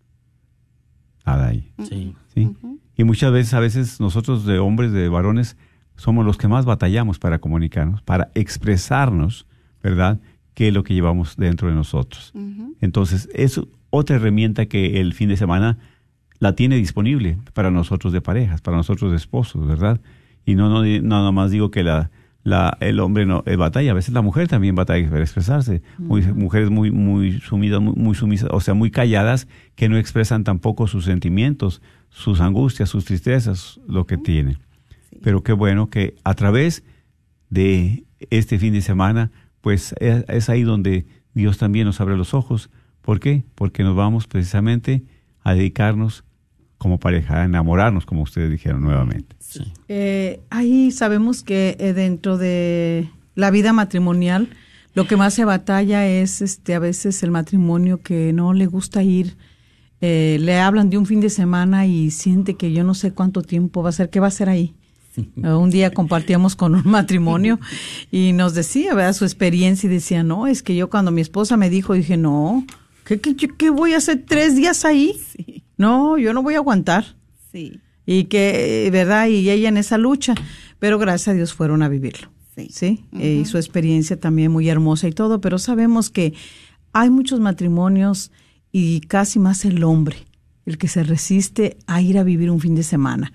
nada hay. Sí. ¿Sí? Uh-huh. Y muchas veces nosotros de hombres, de varones, somos los que más batallamos para comunicarnos, para expresarnos, ¿verdad?, qué es lo que llevamos dentro de nosotros. Uh-huh. Entonces, es otra herramienta que el fin de semana la tiene disponible para nosotros de parejas, para nosotros de esposos, ¿verdad? Y no nada más digo que el hombre no batalla, a veces la mujer también batalla para expresarse. Uh-huh. Mujeres muy sumidas, muy sumisas, o sea, muy calladas, que no expresan tampoco sus sentimientos, sus angustias, sus tristezas, lo que tienen. Pero qué bueno que a través de este fin de semana, pues es ahí donde Dios también nos abre los ojos. ¿Por qué? Porque nos vamos precisamente a dedicarnos como pareja, a enamorarnos, como ustedes dijeron nuevamente. Sí. Ahí sabemos que dentro de la vida matrimonial, lo que más se batalla es a veces el matrimonio que no le gusta ir. Le hablan de un fin de semana y siente que yo no sé cuánto tiempo va a ser, ¿qué va a ser ahí? Un día compartíamos con un matrimonio y nos decía, ¿verdad?, su experiencia, y decía, no, es que yo cuando mi esposa me dijo, dije, no, ¿qué voy a hacer 3 días ahí? Sí. No, yo no voy a aguantar. Sí. Y que, ¿verdad? Y ella en esa lucha, pero gracias a Dios fueron a vivirlo. Sí. ¿Sí? Uh-huh. Y su experiencia también muy hermosa y todo, pero sabemos que hay muchos matrimonios y casi más el hombre, el que se resiste a ir a vivir un fin de semana.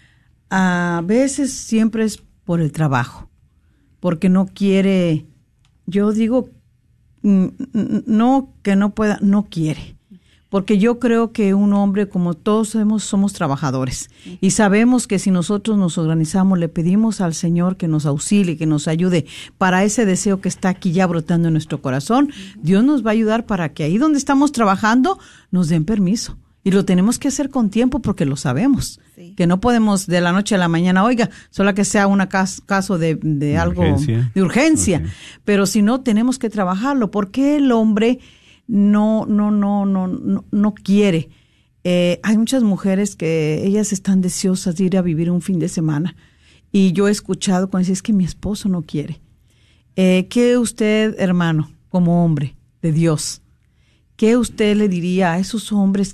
A veces siempre es por el trabajo, porque no quiere, yo digo, no que no pueda, no quiere, porque yo creo que un hombre, como todos somos trabajadores, y sabemos que si nosotros nos organizamos, le pedimos al Señor que nos auxilie, que nos ayude para ese deseo que está aquí ya brotando en nuestro corazón, Dios nos va a ayudar para que ahí donde estamos trabajando nos den permiso. Y lo tenemos que hacer con tiempo porque lo sabemos. Sí. Que no podemos de la noche a la mañana, oiga, solo que sea un caso de algo de urgencia. Okay. Pero si no, tenemos que trabajarlo. ¿Por qué el hombre no quiere? Hay muchas mujeres que ellas están deseosas de ir a vivir un fin de semana. Y yo he escuchado cuando dice, es que mi esposo no quiere. ¿Qué usted, hermano, como hombre de Dios, qué usted le diría a esos hombres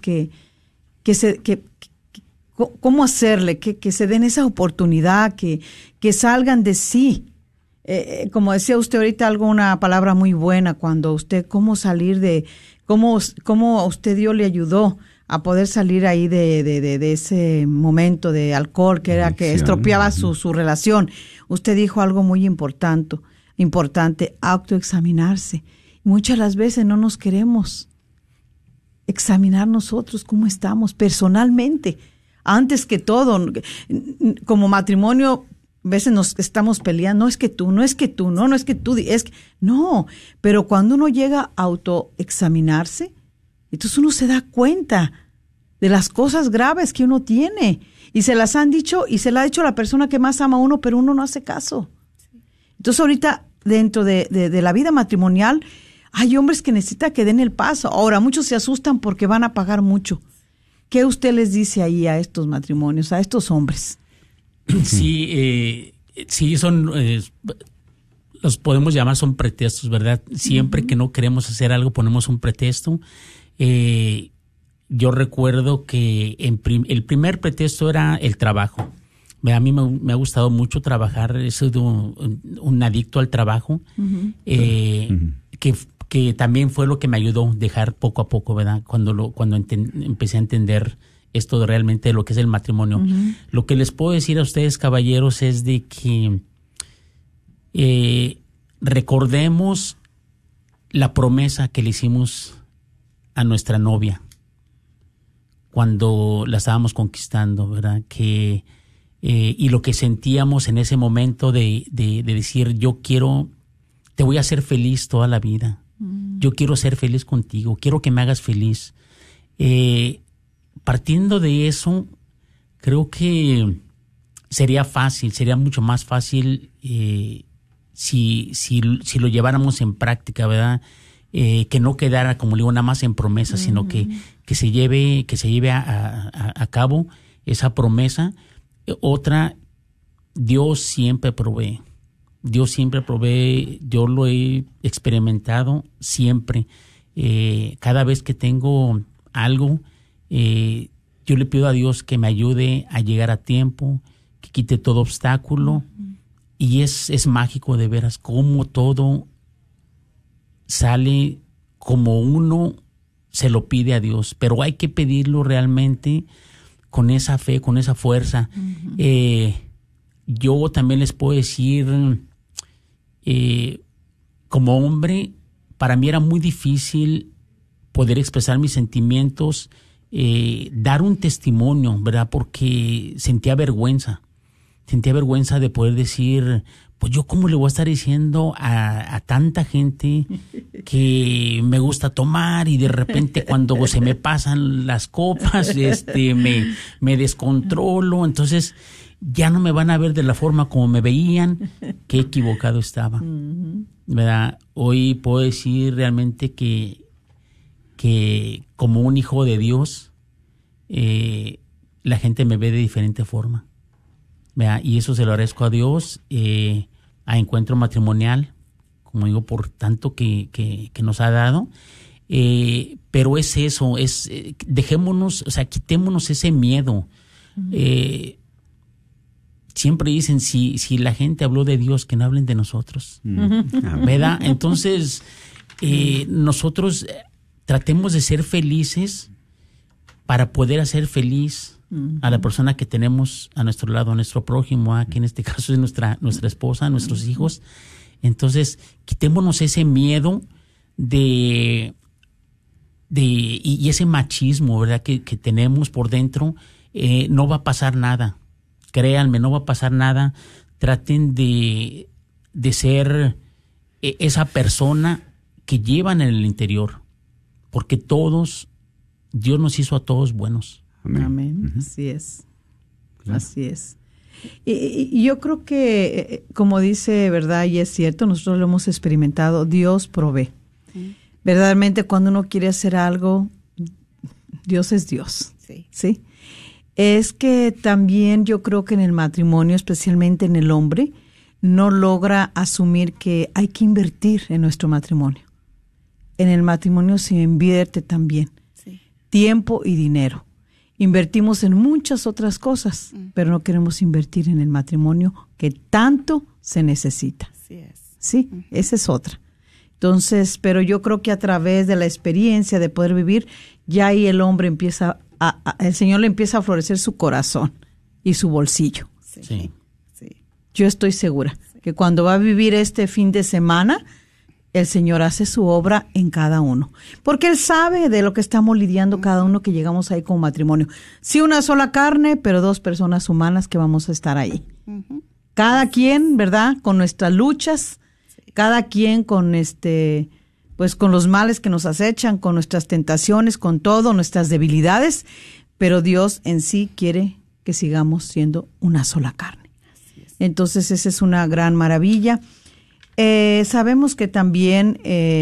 cómo hacerle, que se den esa oportunidad, que salgan de sí? Como decía usted ahorita, una palabra muy buena, cuando usted, cómo salir de, cómo a usted Dios le ayudó a poder salir ahí de ese momento de alcohol que era que estropeaba su relación. Usted dijo algo muy importante, autoexaminarse. Muchas las veces no nos queremos examinar nosotros cómo estamos personalmente. Antes que todo, como matrimonio, a veces nos estamos peleando, no es que tú, pero cuando uno llega a autoexaminarse, entonces uno se da cuenta de las cosas graves que uno tiene, y se las han dicho, y se la ha dicho la persona que más ama a uno, pero uno no hace caso. Entonces ahorita, dentro de la vida matrimonial, hay hombres que necesitan que den el paso. Ahora, muchos se asustan porque van a pagar mucho. ¿Qué usted les dice ahí a estos matrimonios, a estos hombres? Sí, son, los podemos llamar, son pretextos, ¿verdad? Siempre que no queremos hacer algo, ponemos un pretexto. Yo recuerdo que el primer pretexto era el trabajo. A mí me ha gustado mucho trabajar, he sido un adicto al trabajo, que también fue lo que me ayudó a dejar poco a poco, ¿verdad? Cuando empecé a entender esto realmente de lo que es el matrimonio. Uh-huh. Lo que les puedo decir a ustedes, caballeros, es de que recordemos la promesa que le hicimos a nuestra novia cuando la estábamos conquistando, ¿verdad? Y lo que sentíamos en ese momento de decir, te voy a hacer feliz toda la vida. Yo quiero ser feliz contigo, quiero que me hagas feliz. Partiendo de eso, creo que sería mucho más fácil si lo lleváramos en práctica, ¿verdad? Que no quedara, como digo, nada más en promesa, sino que se lleve a cabo esa promesa. Otra, Dios siempre provee. Yo lo he experimentado siempre. Cada vez que tengo algo, yo le pido a Dios que me ayude a llegar a tiempo, que quite todo obstáculo. Y es mágico de veras cómo todo sale como uno se lo pide a Dios. Pero hay que pedirlo realmente con esa fe, con esa fuerza. Yo también les puedo decir, como hombre, para mí era muy difícil poder expresar mis sentimientos, dar un testimonio, ¿verdad? Porque sentía vergüenza de poder decir, pues yo cómo le voy a estar diciendo a tanta gente que me gusta tomar y de repente cuando se me pasan las copas, me descontrolo, entonces ya no me van a ver de la forma como me veían. Qué equivocado estaba, ¿verdad? Hoy puedo decir realmente que como un hijo de Dios, la gente me ve de diferente forma, ¿verdad? Y eso se lo agradezco a Dios, a Encuentro Matrimonial, como digo, por tanto que nos ha dado. Pero es eso, dejémonos, o sea, quitémonos ese miedo. Siempre dicen, si la gente habló de Dios, que no hablen de nosotros, ¿verdad? Entonces, nosotros tratemos de ser felices para poder hacer feliz a la persona que tenemos a nuestro lado, a nuestro prójimo, que en este caso es nuestra esposa, nuestros hijos. Entonces, quitémonos ese miedo de y ese machismo, ¿verdad? Que tenemos por dentro, no va a pasar nada. Créanme, no va a pasar nada. Traten de ser esa persona que llevan en el interior, porque Dios nos hizo a todos buenos. Amén. Así es. Claro. Así es. Y yo creo que, como dice, ¿verdad? Y es cierto, nosotros lo hemos experimentado, Dios provee. Verdaderamente, cuando uno quiere hacer algo, Dios es Dios. ¿Sí? Es que también yo creo que en el matrimonio, especialmente en el hombre, no logra asumir que hay que invertir en nuestro matrimonio. En el matrimonio se invierte también tiempo y dinero. Invertimos en muchas otras cosas, pero no queremos invertir en el matrimonio que tanto se necesita. Sí, esa es otra. Entonces, pero yo creo que a través de la experiencia de poder vivir, ya ahí el hombre empieza el Señor le empieza a florecer su corazón y su bolsillo. Sí. Yo estoy segura que cuando va a vivir este fin de semana, el Señor hace su obra en cada uno. Porque Él sabe de lo que estamos lidiando cada uno que llegamos ahí como matrimonio. Sí, una sola carne, pero dos personas humanas que vamos a estar ahí. Cada quien, ¿verdad? Con nuestras luchas, cada quien con pues con los males que nos acechan, con nuestras tentaciones, con todo, nuestras debilidades, pero Dios en sí quiere que sigamos siendo una sola carne. Entonces esa es una gran maravilla. Sabemos que también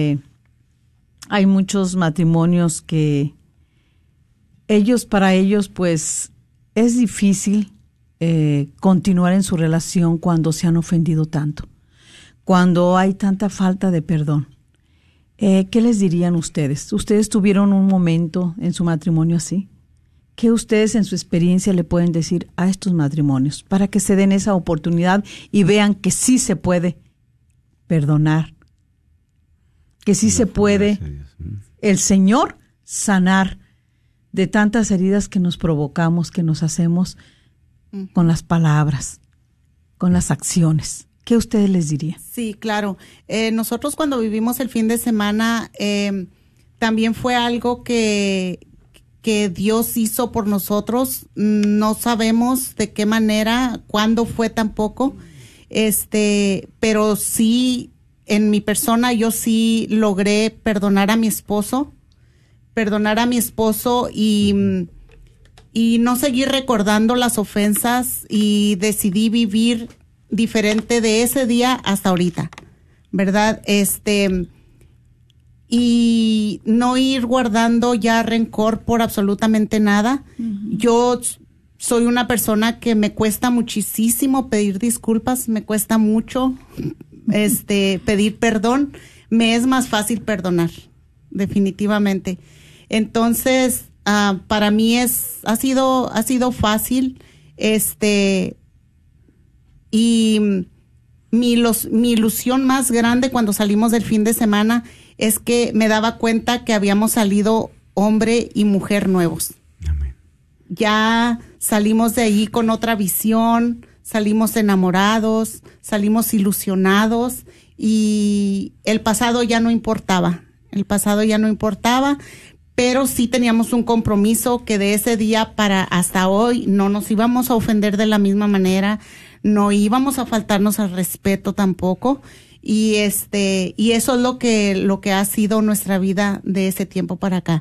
hay muchos matrimonios que para ellos pues es difícil continuar en su relación cuando se han ofendido tanto, cuando hay tanta falta de perdón. ¿Qué les dirían ustedes? ¿Ustedes tuvieron un momento en su matrimonio así? ¿Qué ustedes en su experiencia le pueden decir a estos matrimonios para que se den esa oportunidad y vean que sí se puede perdonar? Que sí se puede el Señor sanar de tantas heridas que nos provocamos, que nos hacemos con las palabras, con las acciones. ¿Qué ustedes les dirían? Sí, claro. Nosotros cuando vivimos el fin de semana, también fue algo que Dios hizo por nosotros. No sabemos de qué manera, cuándo fue tampoco, pero sí, en mi persona, yo sí logré perdonar a mi esposo y no seguir recordando las ofensas, y decidí vivir diferente de ese día hasta ahorita, ¿verdad? Y no ir guardando ya rencor por absolutamente nada. Yo soy una persona que me cuesta muchísimo pedir disculpas, me cuesta mucho pedir perdón. Me es más fácil perdonar, definitivamente. Entonces, para mí ha sido fácil, y mi ilusión más grande cuando salimos del fin de semana es que me daba cuenta que habíamos salido hombre y mujer nuevos. Amén. Ya salimos de ahí con otra visión, salimos enamorados, salimos ilusionados, y el pasado ya no importaba, pero sí teníamos un compromiso que de ese día para hasta hoy no nos íbamos a ofender de la misma manera, no íbamos a faltarnos al respeto tampoco, y eso es lo que ha sido nuestra vida de ese tiempo para acá.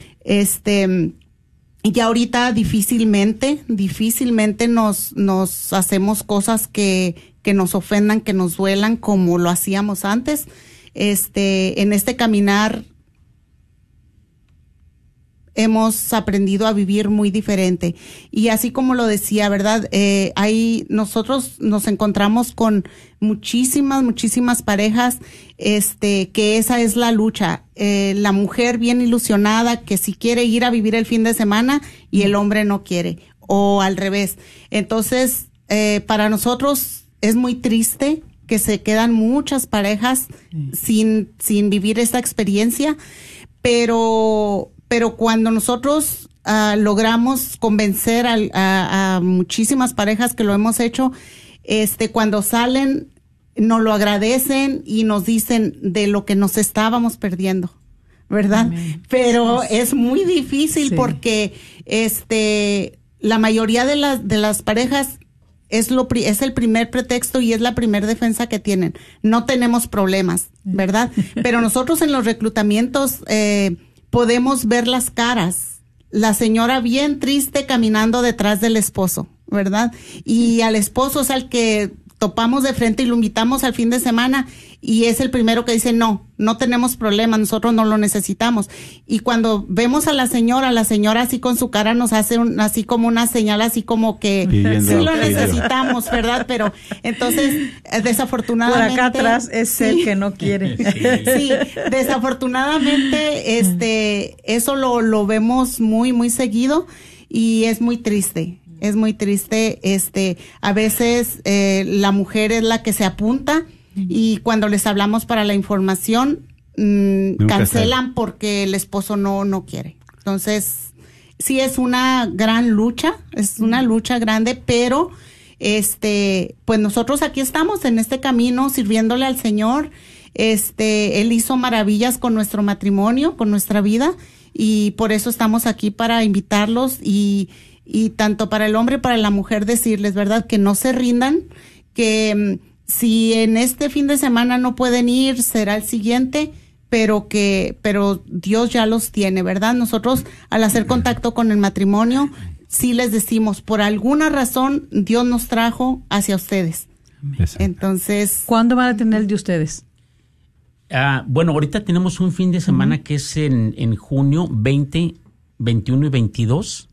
Y ahorita difícilmente nos hacemos cosas que nos ofendan, que nos duelan como lo hacíamos antes. En este caminar hemos aprendido a vivir muy diferente. Y así como lo decía, ¿verdad? Nosotros nos encontramos con muchísimas parejas, que esa es la lucha. La mujer bien ilusionada que si quiere ir a vivir el fin de semana y el hombre no quiere, o al revés. Entonces, para nosotros es muy triste que se quedan muchas parejas sin vivir esta experiencia, pero cuando nosotros logramos convencer a muchísimas parejas que lo hemos hecho, cuando salen nos lo agradecen y nos dicen de lo que nos estábamos perdiendo. ¿verdad? Amén. Pero es muy difícil Sí. porque la mayoría de las parejas es el primer pretexto y es la primer defensa que tienen. No tenemos problemas, ¿verdad? Pero nosotros en los reclutamientos podemos ver las caras. La señora bien triste caminando detrás del esposo, ¿verdad? Y al esposo es al que topamos de frente y lo invitamos al fin de semana y es el primero que dice no tenemos problema, nosotros no lo necesitamos. Y cuando vemos a la señora así con su cara nos hace así como una señal, así como que pidiendo sí lo auxilio. necesitamos, ¿verdad? Pero entonces, desafortunadamente... Por acá atrás es sí. el que no quiere. Sí, desafortunadamente, eso lo vemos muy, muy seguido y es muy triste. Es muy triste, a veces la mujer es la que se apunta y cuando les hablamos para la información cancelan porque el esposo no quiere. Entonces, sí es una gran lucha, es una lucha grande, pero pues nosotros aquí estamos en este camino sirviéndole al Señor. Él hizo maravillas con nuestro matrimonio, con nuestra vida y por eso estamos aquí para invitarlos y tanto para el hombre, para la mujer, decirles, ¿verdad? Que no se rindan, que si en este fin de semana no pueden ir, será el siguiente, pero Dios ya los tiene, ¿verdad? Nosotros, al hacer contacto con el matrimonio, sí les decimos, por alguna razón, Dios nos trajo hacia ustedes. Entonces... ¿Cuándo van a tener el de ustedes? Bueno, ahorita tenemos un fin de semana que es en junio 20, 21 y 22.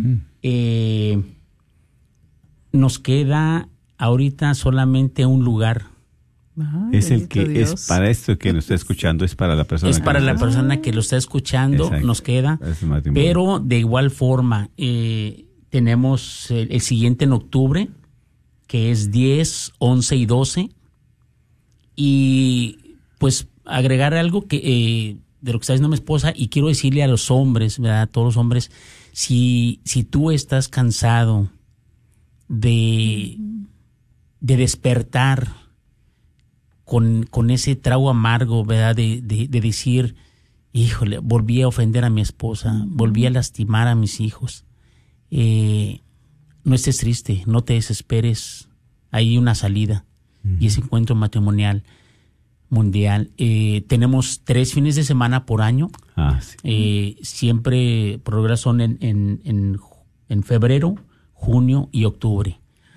Nos queda ahorita solamente un lugar. Ay, Es el bendito que Dios. es para esto que nos está escuchando, es para la persona. Es que para nos la está persona que lo está escuchando, Exacto. nos queda. Es el matrimonio. Pero de igual forma, tenemos el siguiente en octubre, que es 10, 11 y 12. Y pues agregar algo que de lo que está diciendo mi esposa, y quiero decirle a los hombres, ¿verdad? A todos los hombres, si tú estás cansado de despertar con ese trago amargo, ¿verdad? De decir, híjole, volví a ofender a mi esposa, volví a lastimar a mis hijos. No estés triste, no te desesperes, hay una salida y ese encuentro matrimonial mundial. Tenemos 3 fines de semana por año. Sí. Siempre progresos son en febrero, junio y octubre.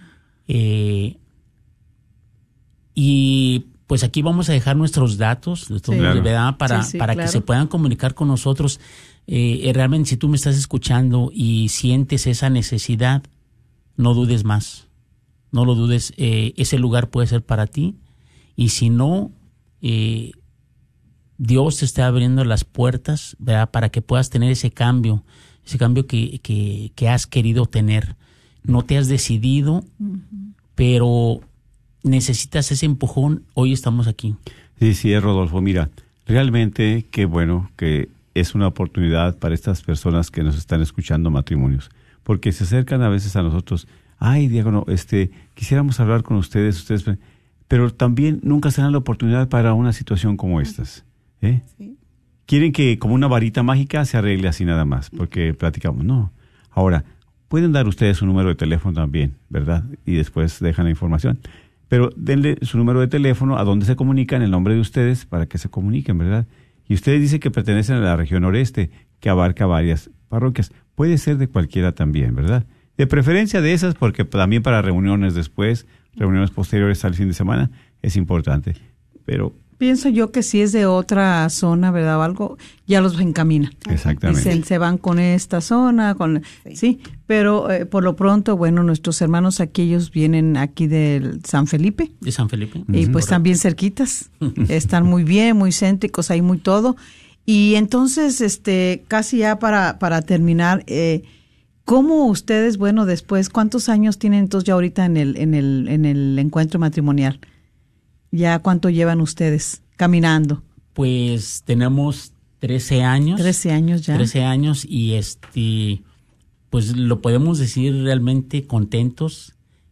Y pues aquí vamos a dejar nuestros datos, Claro. ¿verdad? Para claro. que se puedan comunicar con nosotros. Realmente, si tú me estás escuchando y sientes esa necesidad, no dudes más. No lo dudes. Ese lugar puede ser para ti. Y si no, Dios te está abriendo las puertas, ¿verdad? Para que puedas tener ese cambio que has querido tener. No te has decidido, pero necesitas ese empujón. Hoy estamos aquí. Sí, Rodolfo. Mira, realmente qué bueno que es una oportunidad para estas personas que nos están escuchando, matrimonios, porque se acercan a veces a nosotros. Ay, diácono, quisiéramos hablar con ustedes, pero también nunca se dan la oportunidad para una situación como estas. Sí. Quieren que como una varita mágica se arregle así nada más, porque platicamos. No. Ahora, pueden dar ustedes su número de teléfono también, ¿verdad? Y después dejan la información. Pero denle su número de teléfono, a donde se comunican, el nombre de ustedes, para que se comuniquen, ¿verdad? Y ustedes dicen que pertenecen a la región noreste, que abarca varias parroquias. Puede ser de cualquiera también, ¿verdad? De preferencia de esas, porque también para reuniones después, reuniones posteriores al fin de semana, es importante. Pero Pienso yo que si es de otra zona, ¿verdad? O algo, ya los encaminan. exactamente. Dicen, se van con esta zona, sí, pero por lo pronto, bueno, nuestros hermanos aquí, ellos vienen aquí del San Felipe. De San Felipe. Y pues están bien cerquitas, están muy bien, muy céntricos, hay muy todo. Y entonces, casi ya para terminar, ¿cómo ustedes, bueno, después, cuántos años tienen entonces ya ahorita en el encuentro matrimonial? ¿Ya cuánto llevan ustedes caminando? Pues tenemos 13 años. 13 años ya. 13 años y pues lo podemos decir realmente contentos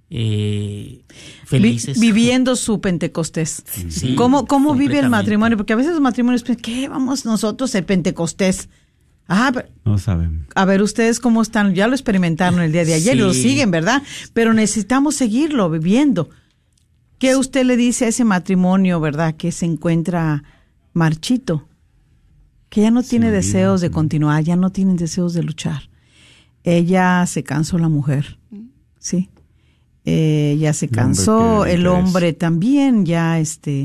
felices. Viviendo su Pentecostés. Sí, ¿Cómo vive el completamente. matrimonio? Porque a veces los matrimonios piensan, ¿qué vamos nosotros el Pentecostés? Pero, No saben. a ver, ustedes cómo están, ya lo experimentaron el día de ayer y lo Sí. siguen, ¿verdad? Pero necesitamos seguirlo viviendo. ¿Qué usted le dice a ese matrimonio, verdad, que se encuentra marchito? Que ya no tiene olvida, deseos de ¿no? continuar, ya no tienen deseos de luchar. Ella se cansó, la mujer, ¿sí? Ya se El hombre cansó, pierde el interés. hombre también ya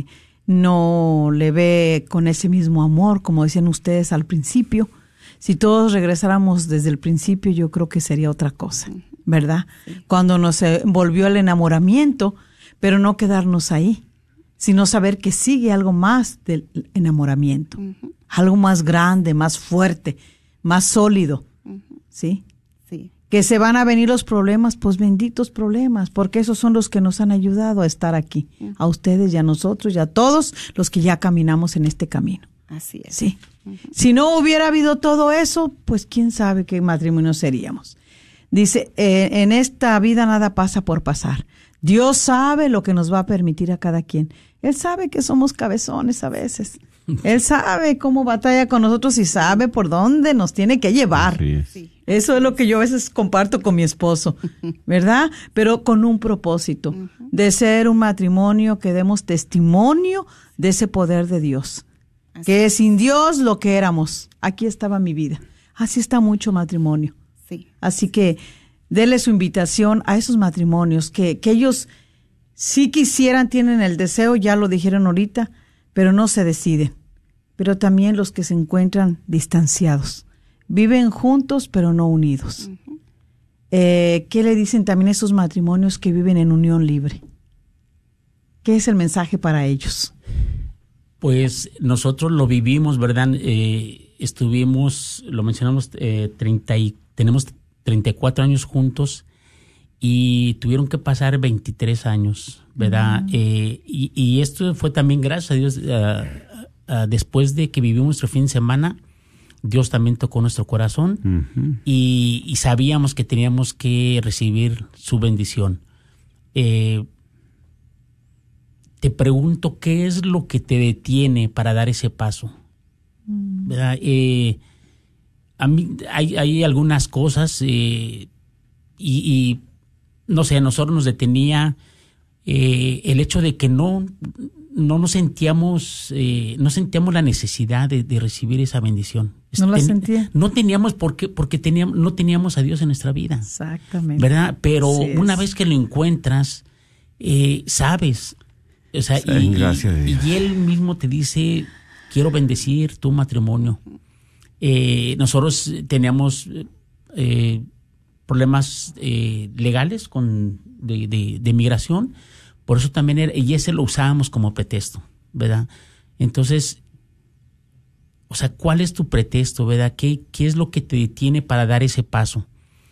no le ve con ese mismo amor, como decían ustedes al principio. Si todos regresáramos desde el principio, yo creo que sería otra cosa, ¿verdad? Cuando nos envolvió el enamoramiento, pero no quedarnos ahí, sino saber que sigue algo más del enamoramiento, algo más grande, más fuerte, más sólido, ¿sí? Sí. Que se van a venir los problemas, pues benditos problemas, porque esos son los que nos han ayudado a estar aquí, a ustedes y a nosotros y a todos los que ya caminamos en este camino. Así es. Sí. Si no hubiera habido todo eso, pues quién sabe qué matrimonio seríamos. Dice, en esta vida nada pasa por pasar. Dios sabe lo que nos va a permitir a cada quien. Él sabe que somos cabezones a veces. Él sabe cómo batalla con nosotros y sabe por dónde nos tiene que llevar. Así es. Sí. Eso es lo que yo a veces comparto con mi esposo, ¿verdad? Pero con un propósito, de ser un matrimonio que demos testimonio de ese poder de Dios. Así Que sin Dios lo que éramos, aquí estaba mi vida. Así está mucho matrimonio. Sí. Así que dele su invitación a esos matrimonios que ellos sí quisieran, tienen el deseo, ya lo dijeron ahorita, pero no se deciden. Pero también los que se encuentran distanciados. Viven juntos, pero no unidos. ¿Qué le dicen también a esos matrimonios que viven en unión libre? ¿Qué es el mensaje para ellos? Pues nosotros lo vivimos, ¿verdad? Estuvimos, lo mencionamos, tenemos 34 años juntos y tuvieron que pasar 23 años, ¿verdad? Y esto fue también, gracias a Dios, después de que vivimos nuestro fin de semana, Dios también tocó nuestro corazón y sabíamos que teníamos que recibir su bendición. Te pregunto, ¿qué es lo que te detiene para dar ese paso? ¿Verdad? A mí hay algunas cosas y no sé, a nosotros nos detenía el hecho de que no sentíamos la necesidad de recibir esa bendición. ¿No la sentía? No teníamos porque no teníamos a Dios en nuestra vida. Exactamente. ¿Verdad? Pero Así es. una vez que lo encuentras, sabes. O sea, Gracias a Dios. y Él mismo te dice, quiero bendecir tu matrimonio. Nosotros teníamos problemas legales de migración, por eso también y ese lo usábamos como pretexto, ¿verdad? Entonces, o sea, ¿cuál es tu pretexto, verdad? ¿Qué es lo que te detiene para dar ese paso?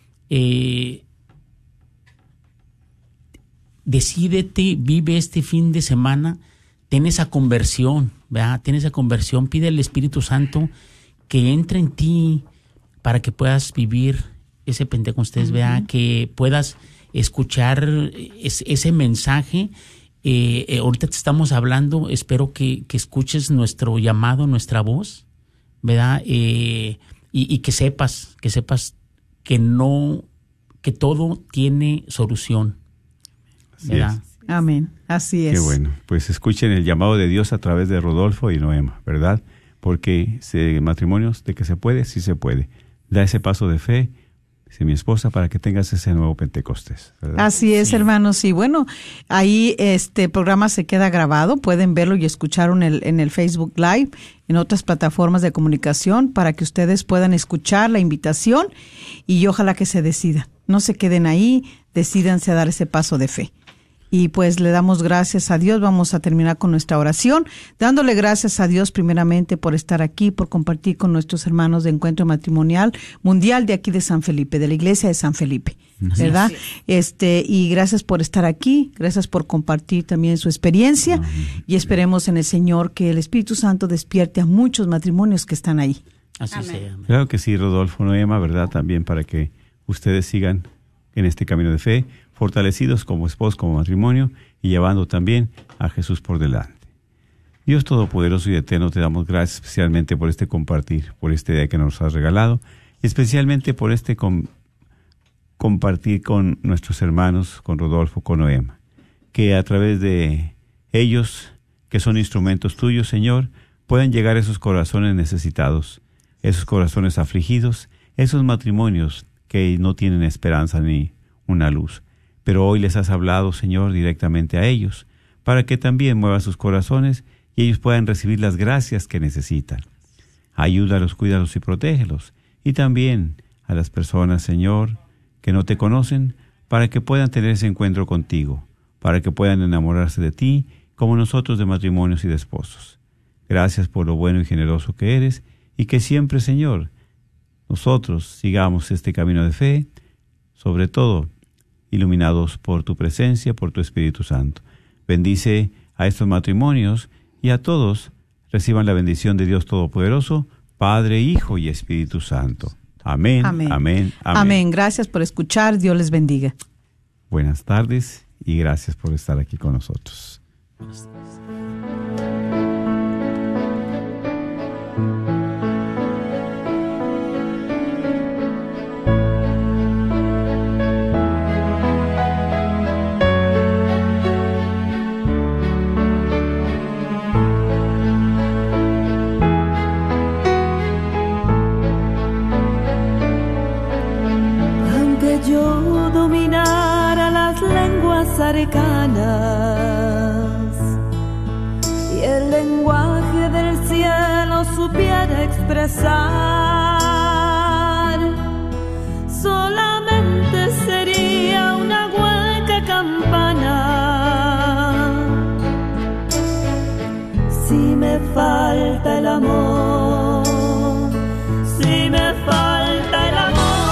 Decídete, vive este fin de semana, ten esa conversión, ¿verdad? Ten esa conversión, pide al Espíritu Santo que entre en ti para que puedas vivir ese Pentecostés, ¿verdad? Que puedas escuchar ese mensaje. Ahorita te estamos hablando, espero que escuches nuestro llamado, nuestra voz, ¿verdad? Y que sepas que todo tiene solución, ¿verdad? Amén. Así es. Qué bueno. Pues escuchen el llamado de Dios a través de Rodolfo y Noema, ¿verdad? Porque matrimonios de que se puede, sí se puede. Da ese paso de fe, dice mi esposa, para que tengas ese nuevo Pentecostés, ¿verdad? Así es, hermanos. Y bueno, ahí este programa se queda grabado. Pueden verlo y escucharlo en el Facebook Live, en otras plataformas de comunicación, para que ustedes puedan escuchar la invitación y ojalá que se decidan. No se queden ahí, decídanse a dar ese paso de fe. Y pues le damos gracias a Dios. Vamos a terminar con nuestra oración, dándole gracias a Dios primeramente por estar aquí, por compartir con nuestros hermanos de Encuentro Matrimonial Mundial de aquí de San Felipe, de la iglesia de San Felipe, ¿verdad? Y gracias por estar aquí, gracias por compartir también su experiencia y esperemos en el Señor que el Espíritu Santo despierte a muchos matrimonios que están ahí. Así sea. Claro que sí, Rodolfo, Noema, ¿verdad? También para que ustedes sigan en este camino de fe, fortalecidos como esposos, como matrimonio, y llevando también a Jesús por delante. Dios Todopoderoso y Eterno, te damos gracias especialmente por este compartir, por este día que nos has regalado, especialmente por este compartir con nuestros hermanos, con Rodolfo, con Noema, que a través de ellos, que son instrumentos tuyos, Señor, puedan llegar a esos corazones necesitados, esos corazones afligidos, esos matrimonios que no tienen esperanza ni una luz. Pero hoy les has hablado, Señor, directamente a ellos, para que también muevas sus corazones y ellos puedan recibir las gracias que necesitan. Ayúdalos, cuídalos y protégelos. Y también a las personas, Señor, que no te conocen, para que puedan tener ese encuentro contigo, para que puedan enamorarse de ti, como nosotros de matrimonios y de esposos. Gracias por lo bueno y generoso que eres, y que siempre, Señor, nosotros sigamos este camino de fe, sobre todo iluminados por tu presencia, por tu Espíritu Santo. Bendice a estos matrimonios y a todos reciban la bendición de Dios Todopoderoso, Padre, Hijo y Espíritu Santo. Amén, amén, amén. Amén. Gracias por escuchar. Dios les bendiga. Buenas tardes y gracias por estar aquí con nosotros. Yo dominara las lenguas arcanas y el lenguaje del cielo supiera expresar, solamente sería una hueca campana. Si me falta el amor, si me falta el amor,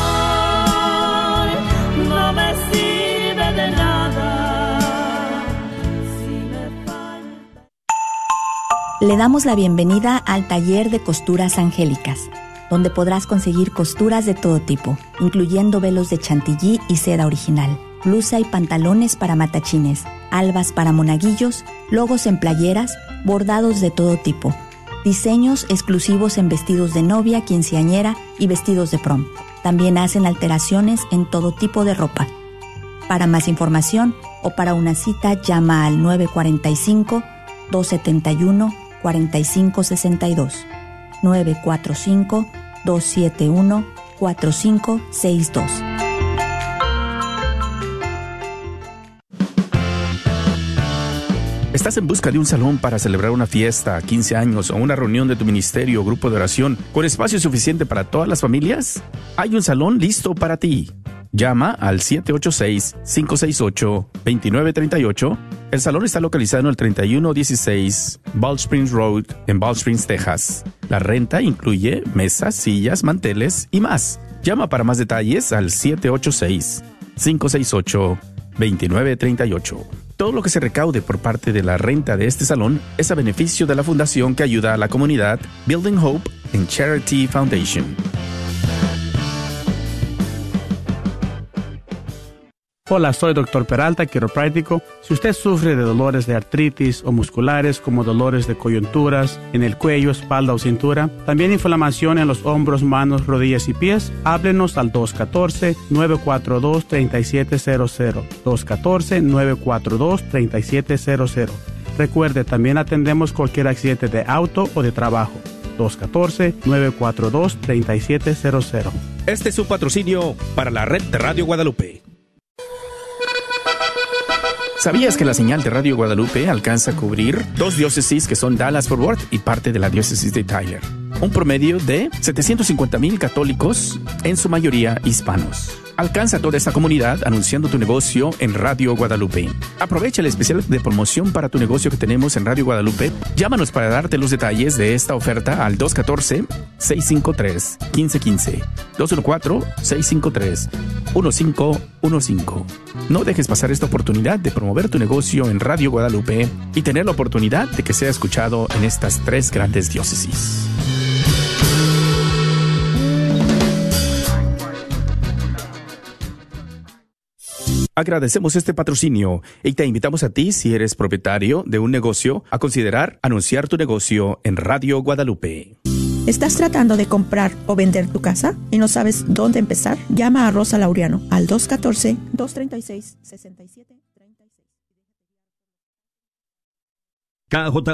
Le damos la bienvenida al taller de costuras angélicas, donde podrás conseguir costuras de todo tipo, incluyendo velos de chantilly y seda original, blusa y pantalones para matachines, albas para monaguillos, logos en playeras, bordados de todo tipo, diseños exclusivos en vestidos de novia, quinceañera y vestidos de prom. También hacen alteraciones en todo tipo de ropa. Para más información o para una cita, llama al 945-271-4562, 945-271-4562. ¿Estás en busca de un salón para celebrar una fiesta, 15 años o una reunión de tu ministerio o grupo de oración con espacio suficiente para todas las familias? Hay un salón listo para ti. Llama al 786-568-2938. El salón está localizado en el 3116 Bald Springs Road en Bald Springs, Texas. La renta incluye mesas, sillas, manteles y más. Llama para más detalles al 786-568-2938. Todo lo que se recaude por parte de la renta de este salón es a beneficio de la fundación que ayuda a la comunidad Building Hope and Charity Foundation. Hola, soy Dr. Peralta, quiropráctico. Si usted sufre de dolores de artritis o musculares como dolores de coyunturas en el cuello, espalda o cintura, también inflamación en los hombros, manos, rodillas y pies, háblenos al 214-942-3700. 214-942-3700. Recuerde, también atendemos cualquier accidente de auto o de trabajo. 214-942-3700. Este es un patrocinio para la red de Radio Guadalupe. ¿Sabías que la señal de Radio Guadalupe alcanza a cubrir 2 diócesis que son Dallas-Fort Worth y parte de la diócesis de Tyler? Un promedio de 750,000 católicos, en su mayoría hispanos. Alcanza toda esta comunidad anunciando tu negocio en Radio Guadalupe. Aprovecha el especial de promoción para tu negocio que tenemos en Radio Guadalupe. Llámanos para darte los detalles de esta oferta al 214-653-1515. 214-653-1515. No dejes pasar esta oportunidad de promover tu negocio en Radio Guadalupe y tener la oportunidad de que sea escuchado en estas 3 grandes diócesis. Agradecemos este patrocinio y te invitamos a ti, si eres propietario de un negocio, a considerar anunciar tu negocio en Radio Guadalupe. ¿Estás tratando de comprar o vender tu casa y no sabes dónde empezar? Llama a Rosa Laureano al 214-236-6736. KJ